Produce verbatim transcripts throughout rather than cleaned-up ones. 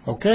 Okay.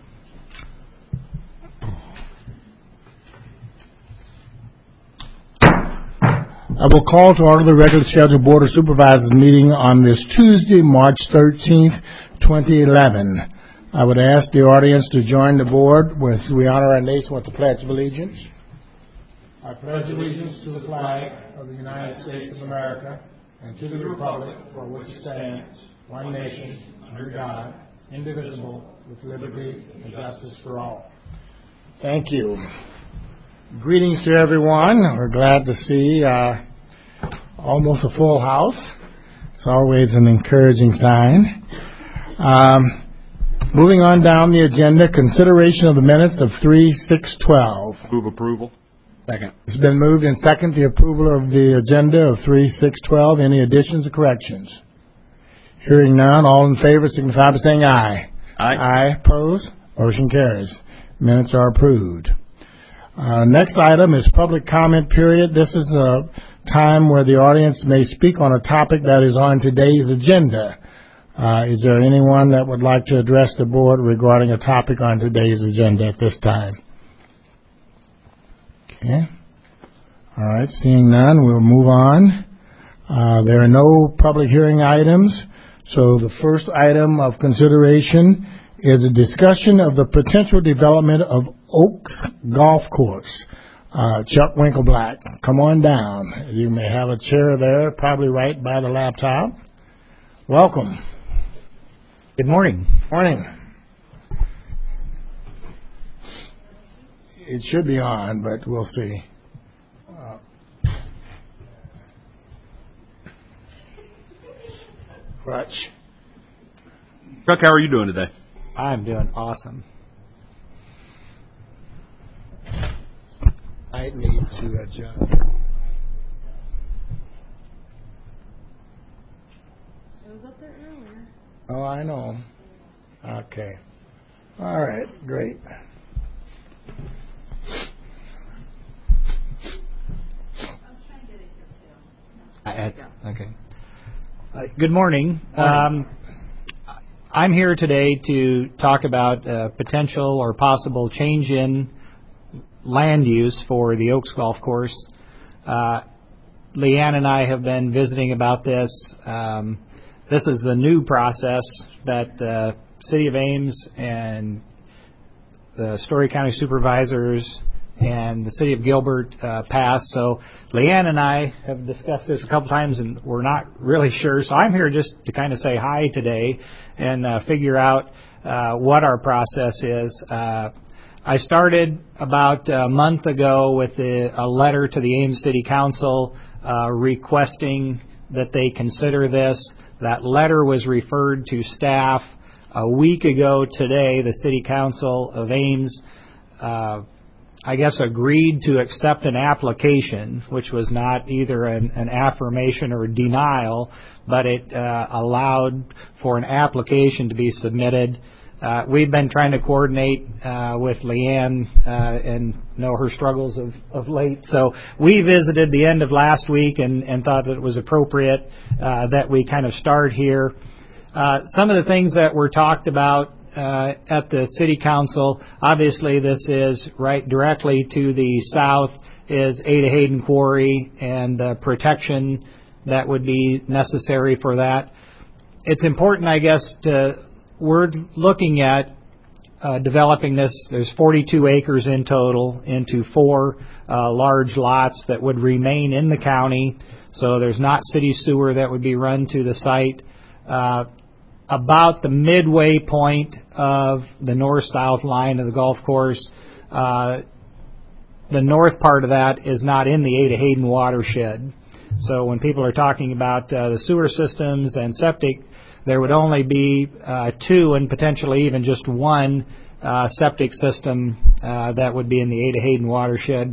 I will call to order the regularly scheduled Board of Supervisors meeting on this Tuesday, March thirteenth, twenty eleven. I would ask the audience to join the board as we honor our nation with the Pledge of Allegiance. I pledge allegiance to the flag of the United States of America and to the republic for which it stands, one nation, under God, indivisible, with liberty and justice for all. Thank you. Greetings to everyone. We're glad to see uh, almost a full house. It's always an encouraging sign. Um, moving on down the agenda, consideration of the minutes of three six twelve. Move approval. Second. It's been moved and second the approval of the agenda of three six twelve. Any additions or corrections? Hearing none, all in favor signify by saying aye. Aye. Aye. Opposed? Motion carries. Minutes are approved. Uh, next item is public comment period. This is a time where the audience may speak on a topic that is on today's agenda. Uh, is there anyone that would like to address the board regarding a topic on today's agenda at this time? Okay. All right. Seeing none, we'll move on. Uh, there are no public hearing items. So the first item of consideration is a discussion of the potential development of Oaks Golf Course. Uh, Chuck Winkleblack, come on down. You may have a chair there, probably right by the laptop. Welcome. Good morning. Morning. It should be on, but we'll see. Uh, Crutch. Chuck, how are you doing today? I'm doing awesome. I need to adjust. It was up there earlier. Oh, I know. Okay. All right, great. I, okay. Uh, good morning. Um, I'm here today to talk about uh, potential or possible change in land use for the Oaks Golf Course. Uh, Leanne and I have been visiting about this. Um, this is the new process that the City of Ames and the Story County Supervisors and the City of Gilbert uh, passed. So Leanne and I have discussed this a couple times, and we're not really sure. So I'm here just to kind of say hi today and uh, figure out uh, what our process is. Uh, I started about a month ago with the, a letter to the Ames City Council uh, requesting that they consider this. That letter was referred to staff. A week ago today, the City Council of Ames uh, I guess, agreed to accept an application, which was not either an, an affirmation or a denial, but it uh, allowed for an application to be submitted. Uh, we've been trying to coordinate uh, with Leanne uh, and know her struggles of, of late. So we visited the end of last week and, and thought that it was appropriate uh, that we kind of start here. Uh, some of the things that were talked about Uh, at the City Council, obviously this is right directly to the south is Ada Hayden Quarry and the protection that would be necessary for that. It's important, I guess, to we're looking at uh, developing this. There's forty-two acres in total into four uh, large lots that would remain in the county. So there's not city sewer that would be run to the site. Uh, About the midway point of the north-south line of the golf course, uh, the north part of that is not in the Ada Hayden watershed. So when people are talking about uh, the sewer systems and septic, there would only be uh, two and potentially even just one uh, septic system uh, that would be in the Ada Hayden watershed,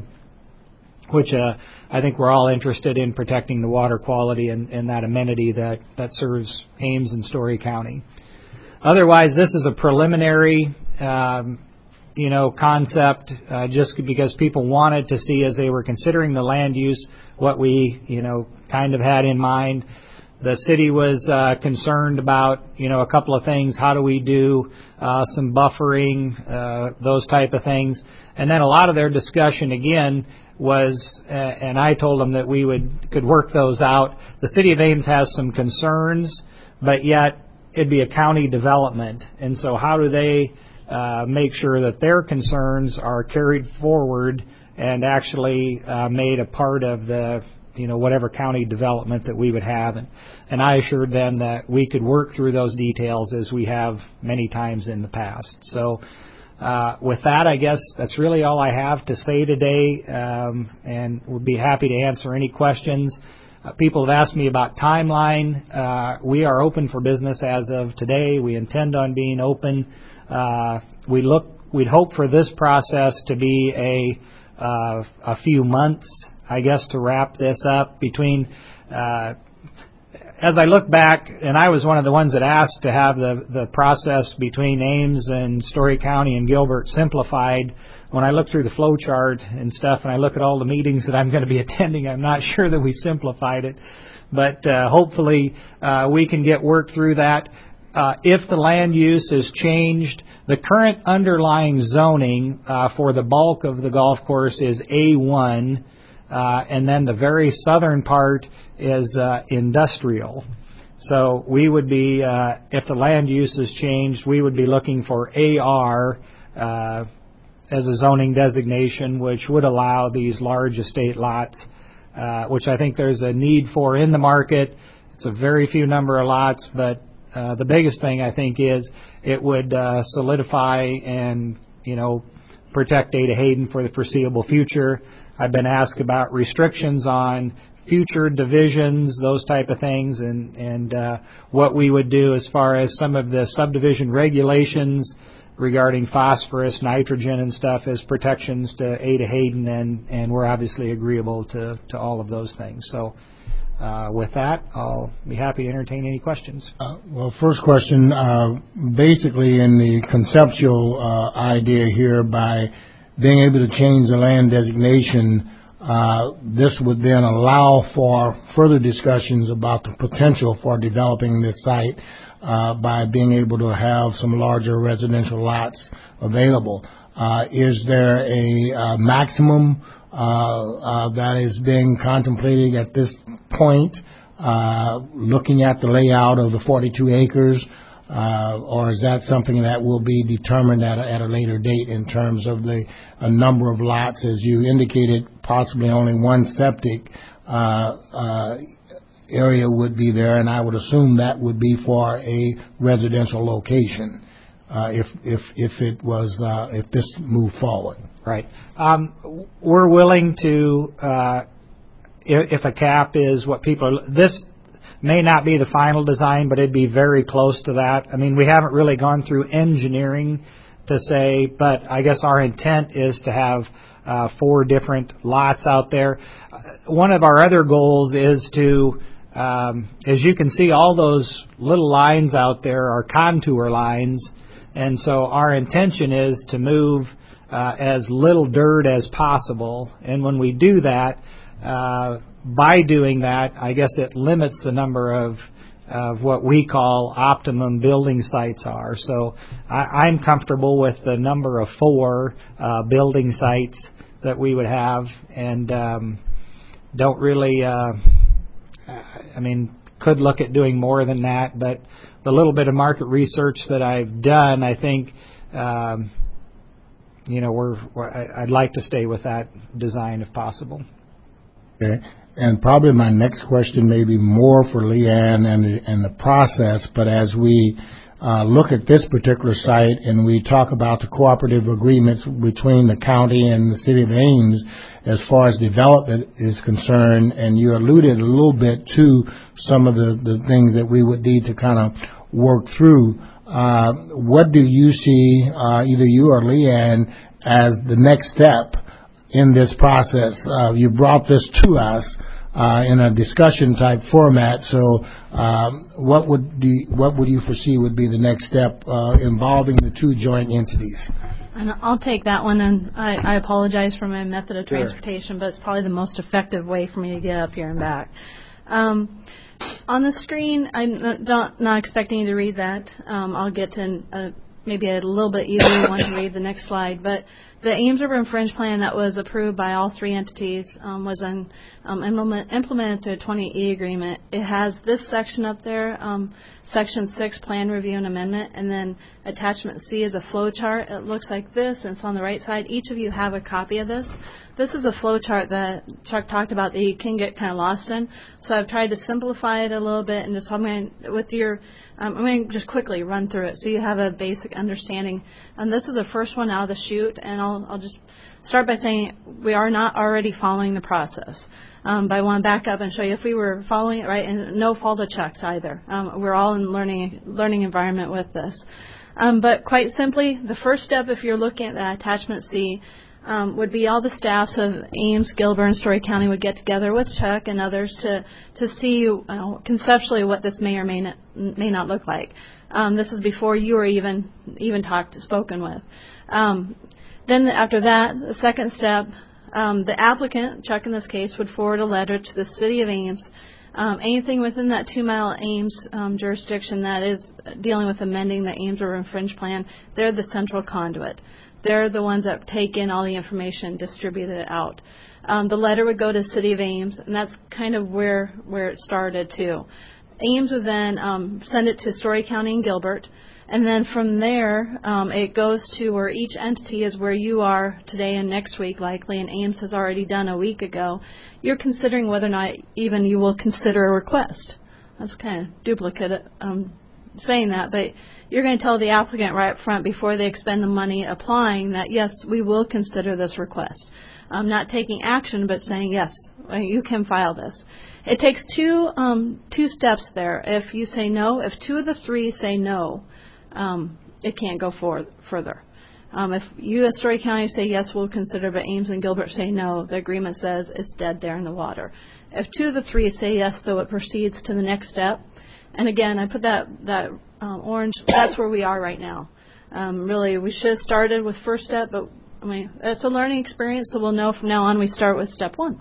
which uh, I think we're all interested in protecting the water quality and, and that amenity that, that serves Ames and Story County. Otherwise, this is a preliminary, um, you know, concept uh, just because people wanted to see as they were considering the land use what we, you know, kind of had in mind. the city was uh, concerned about, you know, a couple of things. How do we do uh, some buffering, uh, those type of things. And then a lot of their discussion, again, was, uh, and I told them that we would could work those out. The City of Ames has some concerns, but yet it'd be a county development. And so how do they uh, make sure that their concerns are carried forward and actually uh, made a part of the, you know, whatever county development that we would have. And, and I assured them that we could work through those details as we have many times in the past. So uh, with that, I guess that's really all I have to say today, um, and would be happy to answer any questions. Uh, people have asked me about timeline. Uh, we are open for business as of today. We intend on being open. Uh, we look, we'd hope for this process to be a uh, a few months, I guess, to wrap this up. Between, uh, as I look back, and I was one of the ones that asked to have the, the process between Ames and Story County and Gilbert simplified. When I look through the flow chart and stuff, and I look at all the meetings that I'm going to be attending, I'm not sure that we simplified it. But uh, hopefully uh, we can get work through that. Uh, if the land use is changed, the current underlying zoning uh, for the bulk of the golf course is A one, uh, and then the very southern part is uh, industrial. So we would be, uh, if the land use is changed, we would be looking for A R uh, as a zoning designation, which would allow these large estate lots, uh, which I think there's a need for in the market. It's a very few number of lots, but Uh, the biggest thing, I think, is it would uh, solidify and, you know, protect Ada Hayden for the foreseeable future. I've been asked about restrictions on future divisions, those type of things, and, and uh, what we would do as far as some of the subdivision regulations regarding phosphorus, nitrogen, and stuff as protections to Ada Hayden, and, and we're obviously agreeable to, to all of those things. So Uh, with that, I'll be happy to entertain any questions. Uh, well, first question, uh, basically in the conceptual uh, idea here, by being able to change the land designation, uh, this would then allow for further discussions about the potential for developing this site uh, by being able to have some larger residential lots available. Uh, is there a uh, maximum Uh, uh, that is being contemplated at this point, uh, looking at the layout of the forty-two acres, uh, or is that something that will be determined at a, at a later date in terms of the a number of lots? As you indicated, possibly only one septic uh, uh, area would be there, and I would assume that would be for a residential location uh, if if if it was uh, if this moved forward. Right. Um, we're willing to, uh, if, if a cap is what people are, this may not be the final design, but it'd be very close to that. I mean, we haven't really gone through engineering to say, but I guess our intent is to have uh, four different lots out there. Uh, one of our other goals is to, um, as you can see, all those little lines out there are contour lines, and so our intention is to move Uh, as little dirt as possible. And when we do that, uh, by doing that, I guess it limits the number of, of what we call optimum building sites are. So I, I'm comfortable with the number of four uh, building sites that we would have, and um, don't really, uh, I mean, could look at doing more than that, but the little bit of market research that I've done, I think, um, you know, we're, we're, I'd like to stay with that design if possible. Okay. And probably my next question may be more for Leanne and the, and the process, but as we uh, look at this particular site and we talk about the cooperative agreements between the county and the City of Ames as far as development is concerned, and you alluded a little bit to some of the, the things that we would need to kind of work through. Uh, what do you see, uh, either you or Leanne, as the next step in this process? Uh, you brought this to us uh, in a discussion type format, so um, what would you, what would you foresee would be the next step uh, involving the two joint entities? And I'll take that one, and I, I apologize for my method of Sure. transportation, but it's probably the most effective way for me to get up here and back. Um, On the screen, I'm not, don't, not expecting you to read that. Um, I'll get to uh, maybe a little bit easier one to read the next slide. But the Ames Urban Fringe Plan that was approved by all three entities um, was un, um, implement, implemented to a twenty E agreement. It has this section up there, um, Section six, Plan Review and Amendment, and then Attachment C is a flow chart. It looks like this, and it's on the right side. Each of you have a copy of this. This is a flow chart that Chuck talked about that you can get kind of lost in. So I've tried to simplify it a little bit, and just I'm going to, with your, um, I'm going to just quickly run through it so you have a basic understanding. And this is the first one out of the chute, and I'll, I'll just start by saying we are not already following the process. Um, but I want to back up and show you if we were following it right, and no fault of Chuck's either. Um, we're all in learning learning environment with this. Um, but quite simply, the first step, if you're looking at that Attachment C, Um, would be all the staffs of Ames, Gilbert, and Story County would get together with Chuck and others to to see uh, conceptually what this may or may not may not look like. Um, this is before you were even even talked spoken with. Um, then after that, the second step, um, the applicant, Chuck in this case, would forward a letter to the City of Ames. Um, anything within that two-mile Ames um, jurisdiction that is dealing with amending the Ames Urban Fringe Plan, they're the central conduit. They're the ones that take in all the information and distribute it out. Um, the letter would go to City of Ames, and that's kind of where, where it started, too. Ames would then um, send it to Story County and Gilbert, and then from there, um, it goes to where each entity is where you are today and next week, likely, and Ames has already done a week ago. You're considering whether or not even you will consider a request. That's kind of duplicate um, saying that, but you're going to tell the applicant right up front before they expend the money applying that, yes, we will consider this request. Um, not taking action, but saying, yes, you can file this. It takes two um, two steps there. If you say no, if two of the three say no, um, it can't go for, further. Um, if you as Story County say, yes, we'll consider, but Ames and Gilbert say no, the agreement says it's dead there in the water. If two of the three say yes, though, it proceeds to the next step. And again, I put that, that um, orange, that's where we are right now. Um, really, we should have started with first step, but I mean, it's a learning experience, so we'll know from now on we start with step one.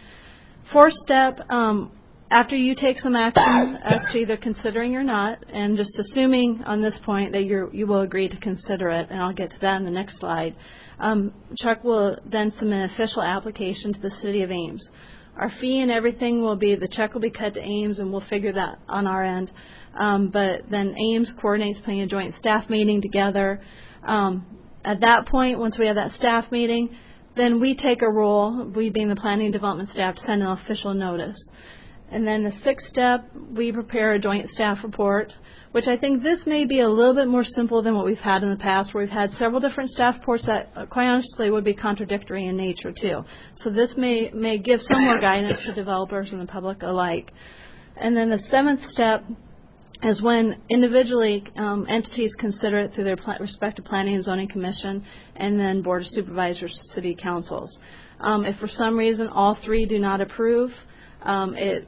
Fourth step, um, after you take some action as to either considering or not, and just assuming on this point that you're, you will agree to consider it, and I'll get to that in the next slide, um, Chuck will then submit an official application to the City of Ames. Our fee and everything will be, the check will be cut to Ames, and we'll figure that on our end. Um, but then Ames coordinates putting a joint staff meeting together. Um, at that point, once we have that staff meeting, then we take a role, we being the planning and development staff, to send an official notice. And then the sixth step, we prepare a joint staff report, which I think this may be a little bit more simple than what we've had in the past, where we've had several different staff reports that, uh, quite honestly, would be contradictory in nature, too. So this may, may give some more guidance to developers and the public alike. And then the seventh step is when individually um, entities consider it through their pl- respective planning and zoning commission, and then board of supervisors, city councils. Um, if for some reason all three do not approve, um, it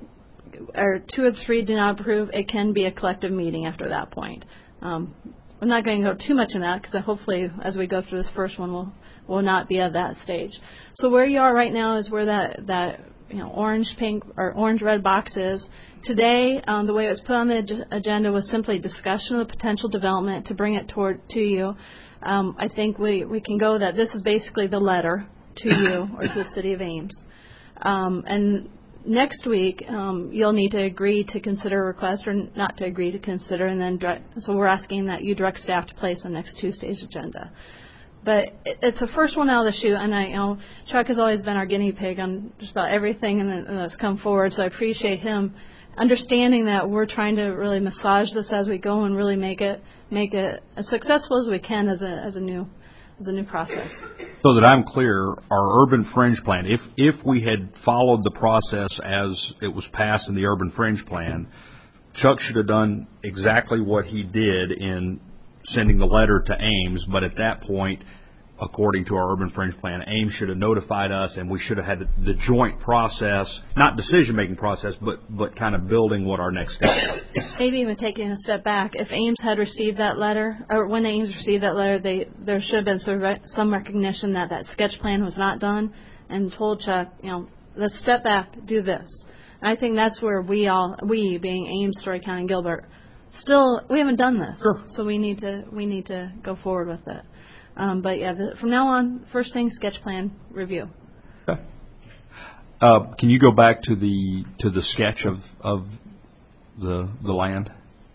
or two or three do not approve, it can be a collective meeting after that point. Um, I'm not going to go too much in that because hopefully as we go through this first one, we'll will not be at that stage. So where you are right now is where that that you know orange pink or orange red box is. Today, um, the way it was put on the ag- agenda was simply discussion of the potential development to bring it toward to you. Um, I think we we can go that this is basically the letter to you or to the City of Ames, um, and next week, um, you'll need to agree to consider a request or not to agree to consider, and then direct, so we're asking that you direct staff to place on next Tuesday's agenda. But it, it's the first one out of the chute, and I, you know, Chuck has always been our guinea pig on just about everything that's come forward, so I appreciate him understanding that we're trying to really massage this as we go and really make it make it as successful as we can as a as a new as a new process. So that I'm clear, our urban fringe plan, if if we had followed the process as it was passed in the urban fringe plan, Chuck should have done exactly what he did in sending the letter to Ames, but at that point, according to our urban fringe plan, Ames should have notified us, and we should have had the joint process, not decision-making process, but but kind of building what our next step is. Maybe even taking a step back, if Ames had received that letter, or when Ames received that letter, they there should have been some, re- some recognition that that sketch plan was not done, and told Chuck, you know, let's step back, do this. I think that's where we all, we being Ames, Story County, and Gilbert, still, we haven't done this. Sure. So we need to, we need to go forward with it. Um, but yeah, the, from now on, first thing, sketch plan review. Okay. Uh, can you go back to the to the sketch of of the the land,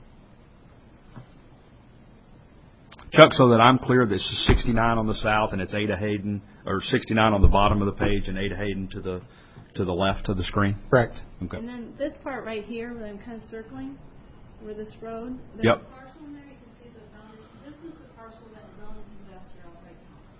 Chuck, so that I'm clear? This is sixty-nine on the south, and it's Ada Hayden, or sixty-nine on the bottom of the page, and Ada Hayden to the to the left of the screen. Correct. Okay. And then this part right here, where I'm kind of circling, where this road. There's Yep. a parcel in there. You can see the boundary. This is the parcel that's zoned industrial right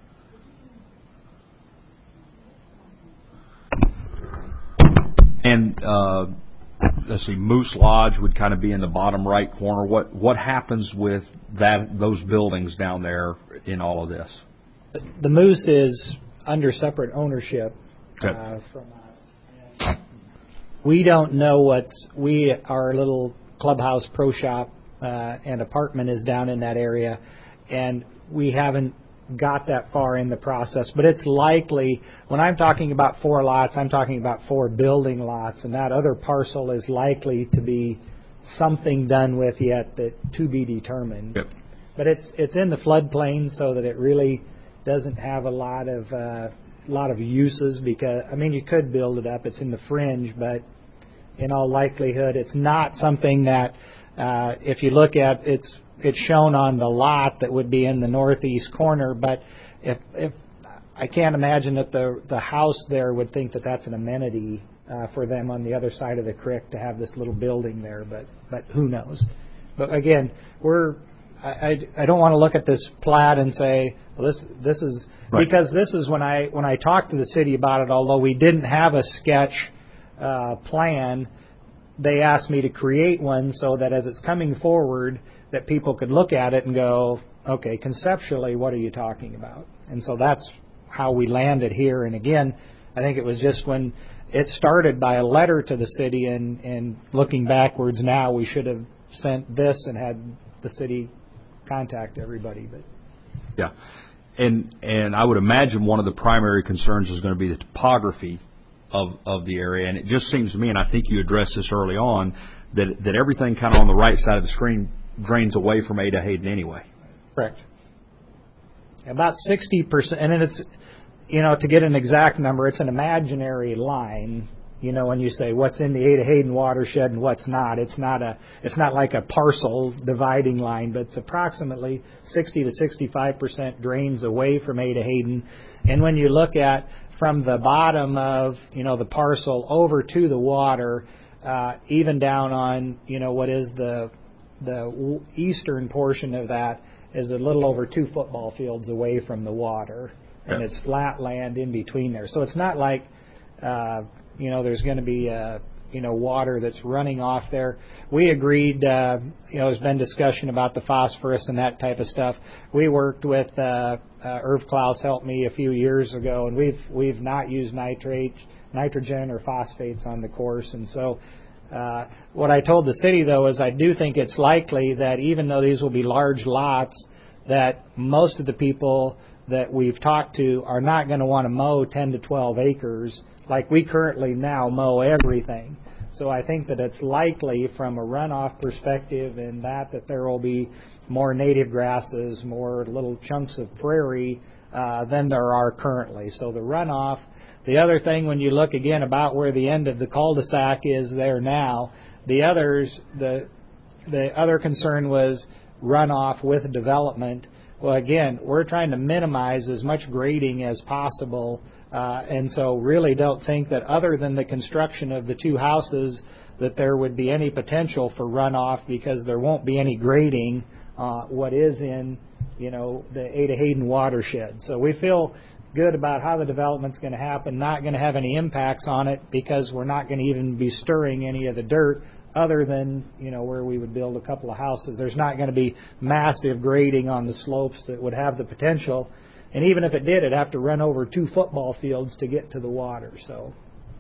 now. And uh, let's see, Moose Lodge would kind of be in the bottom right corner. What what happens with that those buildings down there in all of this? The Moose is under separate ownership Okay. uh, from us. And we don't know what's, we, our little clubhouse pro shop uh, and apartment is down in that area, and we haven't got that far in the process. But it's likely, when I'm talking about four lots, I'm talking about four building lots, and that other parcel is likely to be something done with yet that to be determined. Yep. But it's it's in the floodplain, so that it really doesn't have a lot of uh, lot of uses. Because I mean, you could build it up. It's in the fringe, but in all likelihood, it's not something that uh, if you look at it's it's shown on the lot that would be in the northeast corner. But if if I can't imagine that the the house there would think that that's an amenity uh, for them on the other side of the creek to have this little building there. But but who knows? But again, we're I, I, I don't want to look at this plat and say, well, this this is right. Because this is when I when I talked to the city about it. Although we didn't have a sketch uh, plan, they asked me to create one so that as it's coming forward, that people could look at it and go, okay, conceptually, what are you talking about? And so that's how we landed here. And again, I think it was just when it started by a letter to the city, and, and looking backwards now, we should have sent this and had the city contact everybody. But yeah, and and I would imagine one of the primary concerns is going to be the topography of of the area, and it just seems to me, and I think you addressed this early on, that that everything kind of on the right side of the screen drains away from Ada Hayden anyway. Correct. About sixty percent, and it's, you know, to get an exact number, it's an imaginary line. You know, when you say what's in the Ada Hayden watershed and what's not, it's not a, it's not like a parcel dividing line, but it's approximately sixty to sixty-five percent drains away from Ada Hayden. And when you look at from the bottom of, you know, the parcel over to the water, uh, even down on, you know, what is the the eastern portion of that is a little over two football fields away from the water, and Yep. it's flat land in between there. So it's not like, uh, you know, there's going to be, uh, you know, water that's running off there. We agreed, uh, you know, there's been discussion about the phosphorus and that type of stuff. We worked with uh, uh, Irv Klaus, helped me a few years ago, and we've we've not used nitrate, nitrogen or phosphates on the course. And so uh, what I told the city, though, is I do think it's likely that even though these will be large lots, that most of the people that we've talked to are not going to want to mow ten to twelve acres like we currently now mow everything. So I think that it's likely from a runoff perspective in that that there will be more native grasses, more little chunks of prairie uh, than there are currently. So the runoff. The other thing, when you look again about where the end of the cul-de-sac is there now, the others, the the other concern was runoff with development. Well, again, we're trying to minimize as much grading as possible, uh, and so really don't think that other than the construction of the two houses that there would be any potential for runoff, because there won't be any grading uh, what is in, you know, the Ada Hayden watershed. So we feel good about how the development's going to happen, not going to have any impacts on it because we're not going to even be stirring any of the dirt other than, you know, where we would build a couple of houses. There's not going to be massive grading on the slopes that would have the potential. And even if it did, it'd have to run over two football fields to get to the water. So,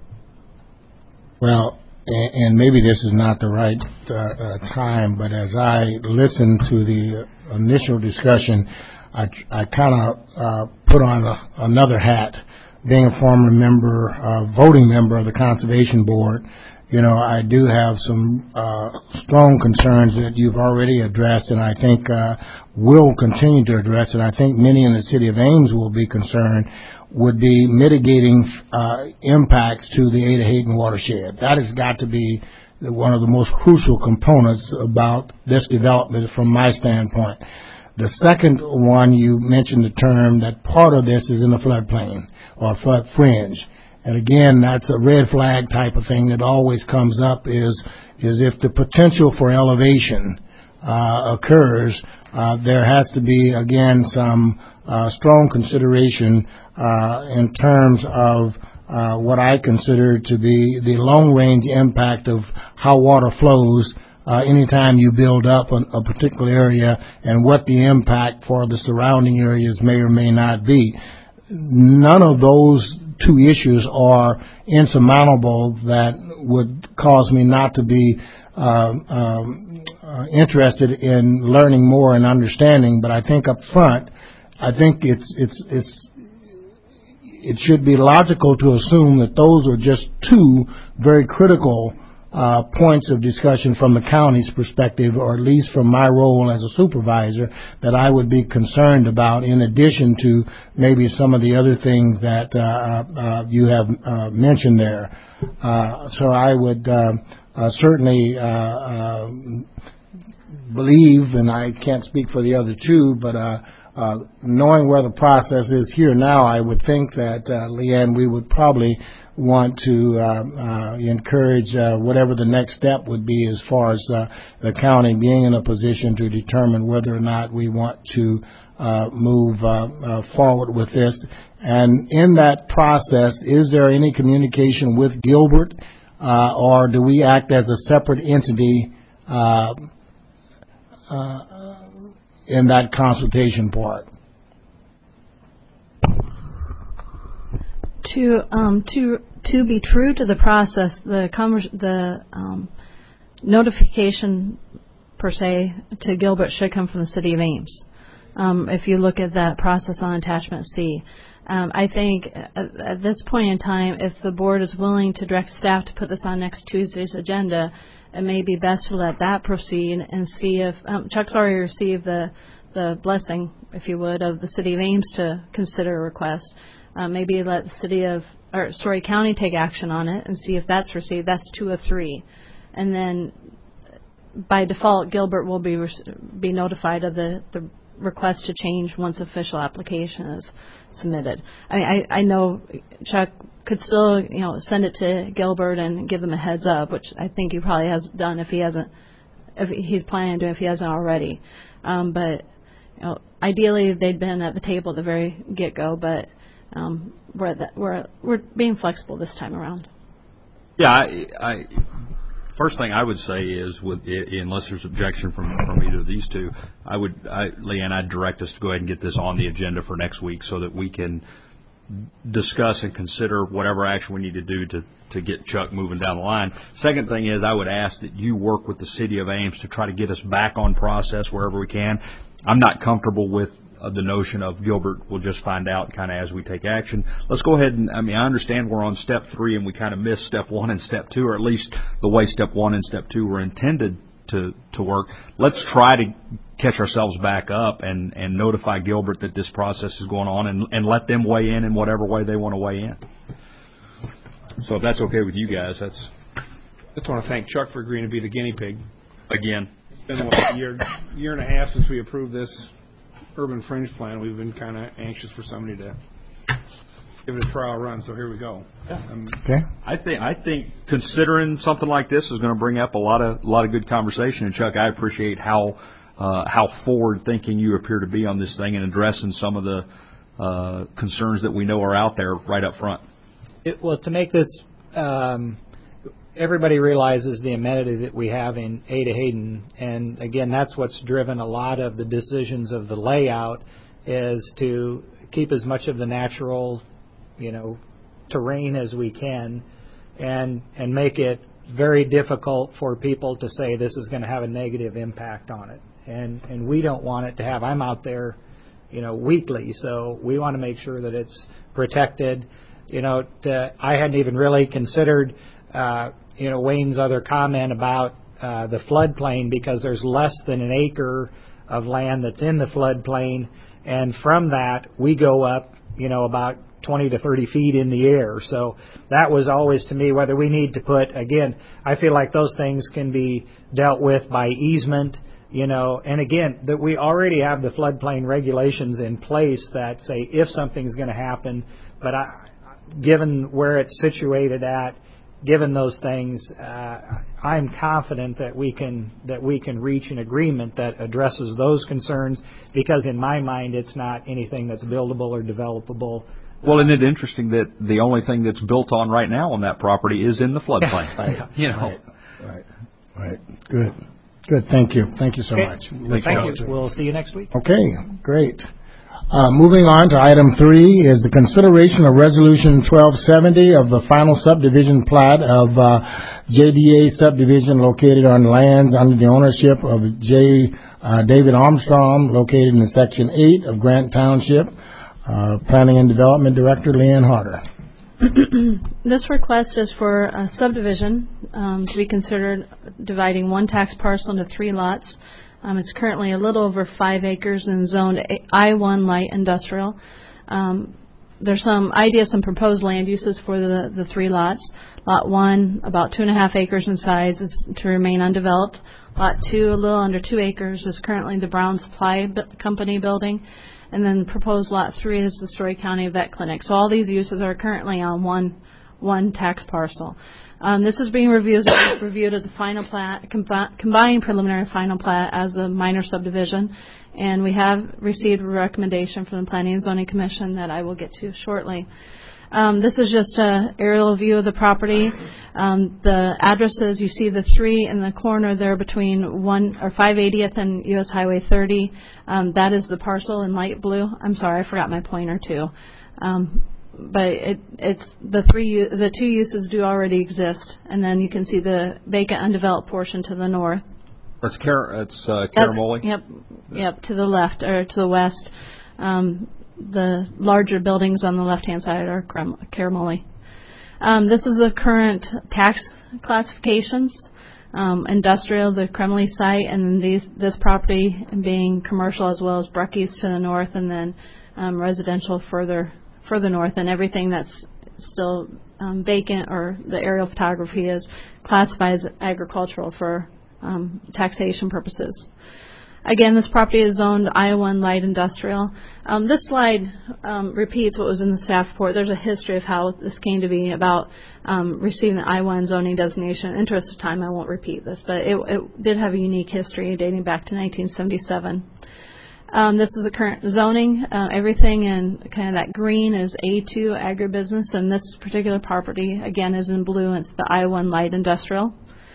well, and, and maybe this is not the right uh, uh, time, but as I listened to the initial discussion, I, I kind of uh, put on a, another hat, being a former member, uh, voting member of the Conservation Board, you know, I do have some uh, strong concerns that you've already addressed, and I think uh, will continue to address, and I think many in the city of Ames will be concerned, would be mitigating uh, impacts to the Ada Hayden watershed. That has got to be one of the most crucial components about this development from my standpoint. The second one, you mentioned the term that part of this is in the floodplain or flood fringe. And again, that's a red flag type of thing that always comes up is, is if the potential for elevation uh, occurs, uh, there has to be, again, some uh, strong consideration uh, in terms of uh, what I consider to be the long-range impact of how water flows Uh, anytime you build up a, a particular area and what the impact for the surrounding areas may or may not be. None of those two issues are insurmountable that would cause me not to be uh, um, uh, interested in learning more and understanding. But I think up front, I think it's it's it's it should be logical to assume that those are just two very critical Uh, points of discussion from the county's perspective, or at least from my role as a supervisor, that I would be concerned about, in addition to maybe some of the other things that uh, uh, you have uh, mentioned there. Uh, so I would uh, uh, certainly uh, uh, believe, and I can't speak for the other two, but uh, uh, knowing where the process is here now, I would think that, uh, Leanne, we would probably want to uh, uh, encourage uh, whatever the next step would be as far as uh, the county being in a position to determine whether or not we want to uh, move uh, uh, forward with this. And in that process, is there any communication with Gilbert, uh, or do we act as a separate entity uh, uh, in that consultation part? To um, to to be true to the process, the convers- the um, notification per se to Gilbert should come from the city of Ames. Um, if you look at that process on attachment C, um, I think at, at this point in time, if the board is willing to direct staff to put this on next Tuesday's agenda, it may be best to let that proceed and see if um, Chuck's already received the the blessing, if you would, of the city of Ames to consider a request. Uh, maybe let the city of, or Story County take action on it and see if that's received. That's two of three. And then by default, Gilbert will be be notified of the, the request to change once official application is submitted. I mean, I, I know Chuck could still, you know, send it to Gilbert and give them a heads up, which I think he probably has done if he hasn't, if he's planning to do it, if he hasn't already. Um, but, you know, ideally they'd been at the table at the very get-go, but Um, we're, the, we're we're being flexible this time around. Yeah, I, I first thing I would say is, with unless there's objection from, from either of these two, I would, I, Leanne, I'd direct us to go ahead and get this on the agenda for next week so that we can discuss and consider whatever action we need to do to, to get Chuck moving down the line. Second thing is, I would ask that you work with the city of Ames to try to get us back on process wherever we can. I'm not comfortable with of the notion of Gilbert will just find out kind of as we take action. Let's go ahead and, I mean, I understand we're on step three and we kind of missed step one and step two, or at least the way step one and step two were intended to, to work. Let's try to catch ourselves back up and, and notify Gilbert that this process is going on, and, and let them weigh in in whatever way they want to weigh in. So if that's okay with you guys, that's... I just want to thank Chuck for agreeing to be the guinea pig. Again. It's been what, a year, year and a half since we approved this urban fringe plan. We've been kind of anxious for somebody to give it a trial run, so here we go. Um, okay. I think I think considering something like this is going to bring up a lot of a lot of good conversation. And Chuck, I appreciate how uh, how forward thinking you appear to be on this thing and addressing some of the uh, concerns that we know are out there right up front. It, well, to make this, um, everybody realizes the amenity that we have in Ada Hayden, and again, that's what's driven a lot of the decisions of the layout, is to keep as much of the natural, you know, terrain as we can, and and make it very difficult for people to say this is going to have a negative impact on it, and and we don't want it to have. I'm out there, you know, weekly, so we want to make sure that it's protected. You know, to, I hadn't even really considered. Uh, you know, Wayne's other comment about uh, the floodplain, because there's less than an acre of land that's in the floodplain, and from that we go up, you know, about twenty to thirty feet in the air. So that was always, to me, whether we need to put, again, I feel like those things can be dealt with by easement, you know, and again, that we already have the floodplain regulations in place that say if something's going to happen, but I, given where it's situated at, given those things, uh, I'm confident that we can that we can reach an agreement that addresses those concerns, because in my mind it's not anything that's buildable or developable. Well, isn't it interesting that the only thing that's built on right now on that property is in the floodplain? Right. You know. Right. Right. Good. Good. Thank you. Thank you so Okay. much. Thank, Thank you. We'll see you next week. Okay. Great. Uh, moving on to item three is the consideration of Resolution twelve seventy of the final subdivision plat of uh, J D A subdivision located on lands under the ownership of J. Uh, David Armstrong, located in Section eight of Grant Township. Uh, Planning and Development Director Leanne Harder. This request is for a subdivision um, to be considered dividing one tax parcel into three lots. Um, it's currently a little over five acres and zoned I one light industrial. Um, there's some ideas, some proposed land uses for the, the three lots. Lot one, about two and a half acres in size, is to remain undeveloped. Lot two, a little under two acres, is currently the Brown Supply Company building. And then proposed lot three is the Story County Vet Clinic. So all these uses are currently on one one tax parcel. Um, this is being reviewed, reviewed as a final plat, combi- combined preliminary final plat as a minor subdivision, and we have received a recommendation from the Planning and Zoning Commission that I will get to shortly. Um, this is just an aerial view of the property. Um, the addresses, you see the three in the corner there between one or five eightieth and U S Highway thirty. Um, that is the parcel in light blue. I'm sorry, I forgot my pointer too. Um, but it, it's the three, the two uses do already exist, and then you can see the vacant undeveloped portion to the north. That's Car- it's uh, That's, Caramoli? Yep, yep, to the left or to the west. Um, the larger buildings on the left-hand side are Caramoli. Um, this is the current tax classifications. Um, industrial, the Kremley site, and then these, this property being commercial, as well as Brucky's to the north, and then um, residential further further north, and everything that's still um, vacant or the aerial photography is classified as agricultural for um, taxation purposes. Again, this property is zoned I one light industrial. Um, this slide um, repeats what was in the staff report. There's a history of how this came to be about um, receiving the I one zoning designation. In the interest of time, I won't repeat this, but it, it did have a unique history dating back to nineteen seventy-seven. Um, this is the current zoning. Uh, everything in kind of that green is A two agribusiness, and this particular property, again, is in blue. It's the I one light industrial.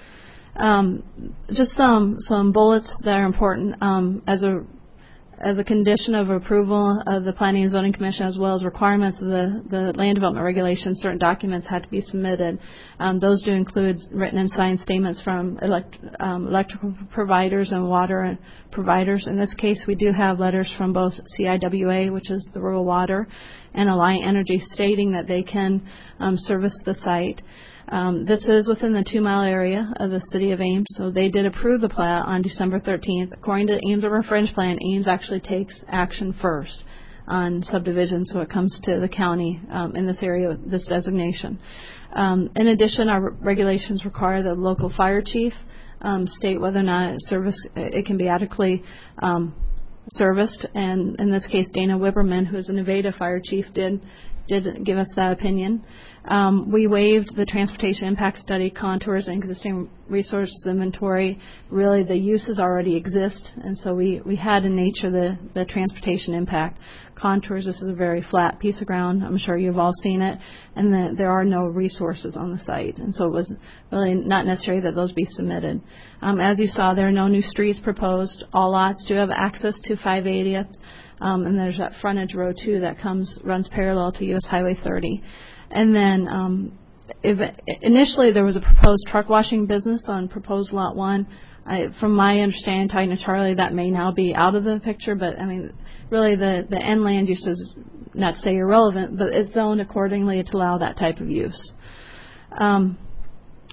Um, just some some bullets that are important um, as a as a condition of approval of the Planning and Zoning Commission, as well as requirements of the, the land development regulations. Certain documents had to be submitted. Um, those do include written and signed statements from elect, um, electrical providers and water providers. In this case, we do have letters from both C I W A, which is the Rural Water, and Alliant Energy, stating that they can um, service the site. Um, this is within the two-mile area of the city of Ames, so they did approve the plat on December thirteenth. According to Ames Urban Fringe Plan, Ames actually takes action first on subdivision, so it comes to the county um, in this area, this designation. Um, in addition, our regulations require the local fire chief um, state whether or not service it can be adequately um, serviced, and in this case, Dana Wibberman, who is a Nevada fire chief, did did give us that opinion. Um, we waived the transportation impact study, contours, and existing resources inventory. Really, the uses already exist, and so we, we had in nature the, the transportation impact. Contours, this is a very flat piece of ground. I'm sure you've all seen it, and the, there are no resources on the site, and so it was really not necessary that those be submitted. Um, as you saw, there are no new streets proposed. All lots do have access to five eightieth, um, and there's that frontage road, too, that comes runs parallel to U S Highway thirty. And then um, if, initially there was a proposed truck washing business on proposed lot one. I, from my understanding, talking to Charlie, that may now be out of the picture, but I mean, really the, the end land use is, not to say irrelevant, but it's zoned accordingly to allow that type of use. Um,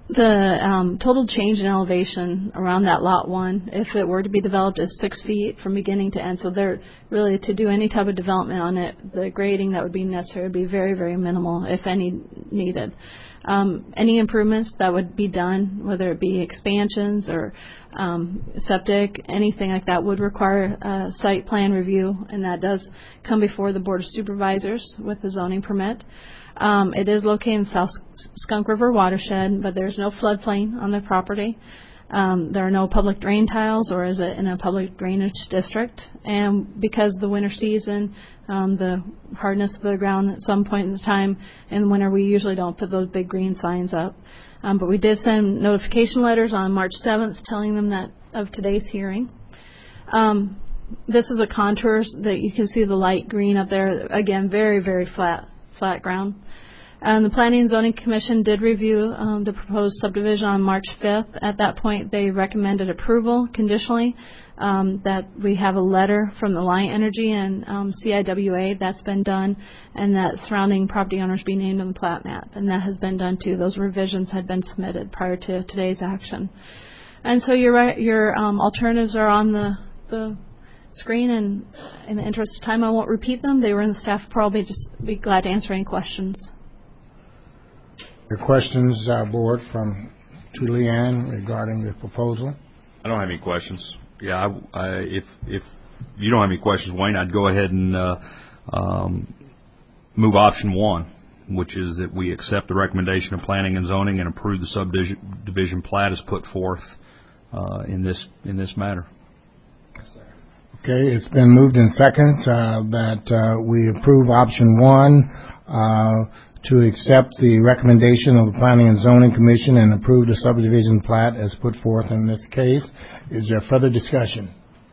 The um, total change in elevation around that lot one, if it were to be developed, is six feet from beginning to end. So there, really, to do any type of development on it, the grading that would be necessary would be very, very minimal, if any needed. Um, any improvements that would be done, whether it be expansions or um, septic, anything like that, would require a site plan review, and that does come before the Board of Supervisors with the zoning permit. Um, it is located in the South Skunk River watershed, but there's no floodplain on the property. Um, there are no public drain tiles, or is it in a public drainage district? And because of the winter season, um, the hardness of the ground at some point in the time in the winter, we usually don't put those big green signs up. Um, but we did send notification letters on March seventh telling them that of today's hearing. Um, this is a contours that you can see the light green up there. Again, very, very flat, flat ground. And the Planning and Zoning Commission did review um, the proposed subdivision on March fifth. At that point, they recommended approval conditionally, um, that we have a letter from Alliant Energy and um, C I W A. That's been done, and that surrounding property owners be named on the plat map. And that has been done, too. Those revisions had been submitted prior to today's action. And so your, your um, alternatives are on the, the screen, and in the interest of time, I won't repeat them. They were in the staff report. I'll be just be glad to answer any questions. Your questions, uh, Board, from to Leanne regarding the proposal? I don't have any questions. Yeah, I, I, if if you don't have any questions, Wayne, I'd go ahead and uh, um, move option one, which is that we accept the recommendation of Planning and Zoning and approve the subdivision division plat as put forth uh, in this in this matter. Okay, it's been moved in second uh, that uh, we approve option one. Uh, to accept the recommendation of the Planning and Zoning Commission and approve the subdivision plat as put forth in this case. Is there further discussion?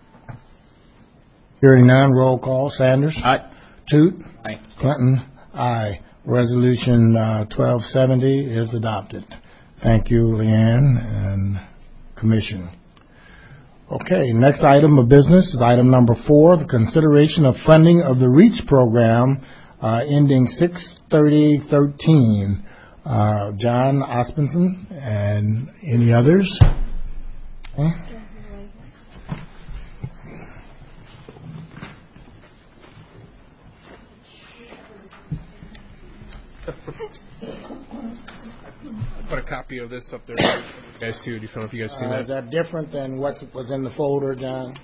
Hearing none, roll call. Sanders? Aye. Toot? Aye. Clinton? Aye. Resolution uh, twelve seventy is adopted. Thank you, Leanne and Commission. Okay, next item of business is item number four, the consideration of funding of the REACH program Uh, ending six thirty thirteen. Uh, John Osmondson and any others? Huh? Put a copy of this up there for you guys too. Do you know if you guys see Uh, that? is that different than what was in the folder, John?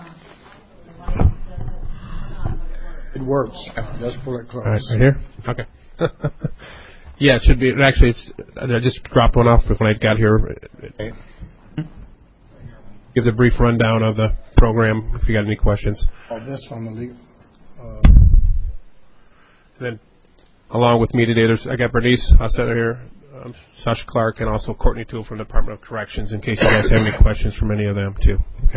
It works. Just pull it close. All right, right here? Okay. Yeah, it should be. Actually, it's, I just dropped one off when I got here. Okay. Gives a brief rundown of the program if you got any questions. Oh, this from the legal. Uh, then, along with me today, there's I got Bernice Hostetter here, um, Sasha Clark, and also Courtney Toole from the Department of Corrections, in case you guys have any questions from any of them, too. Okay.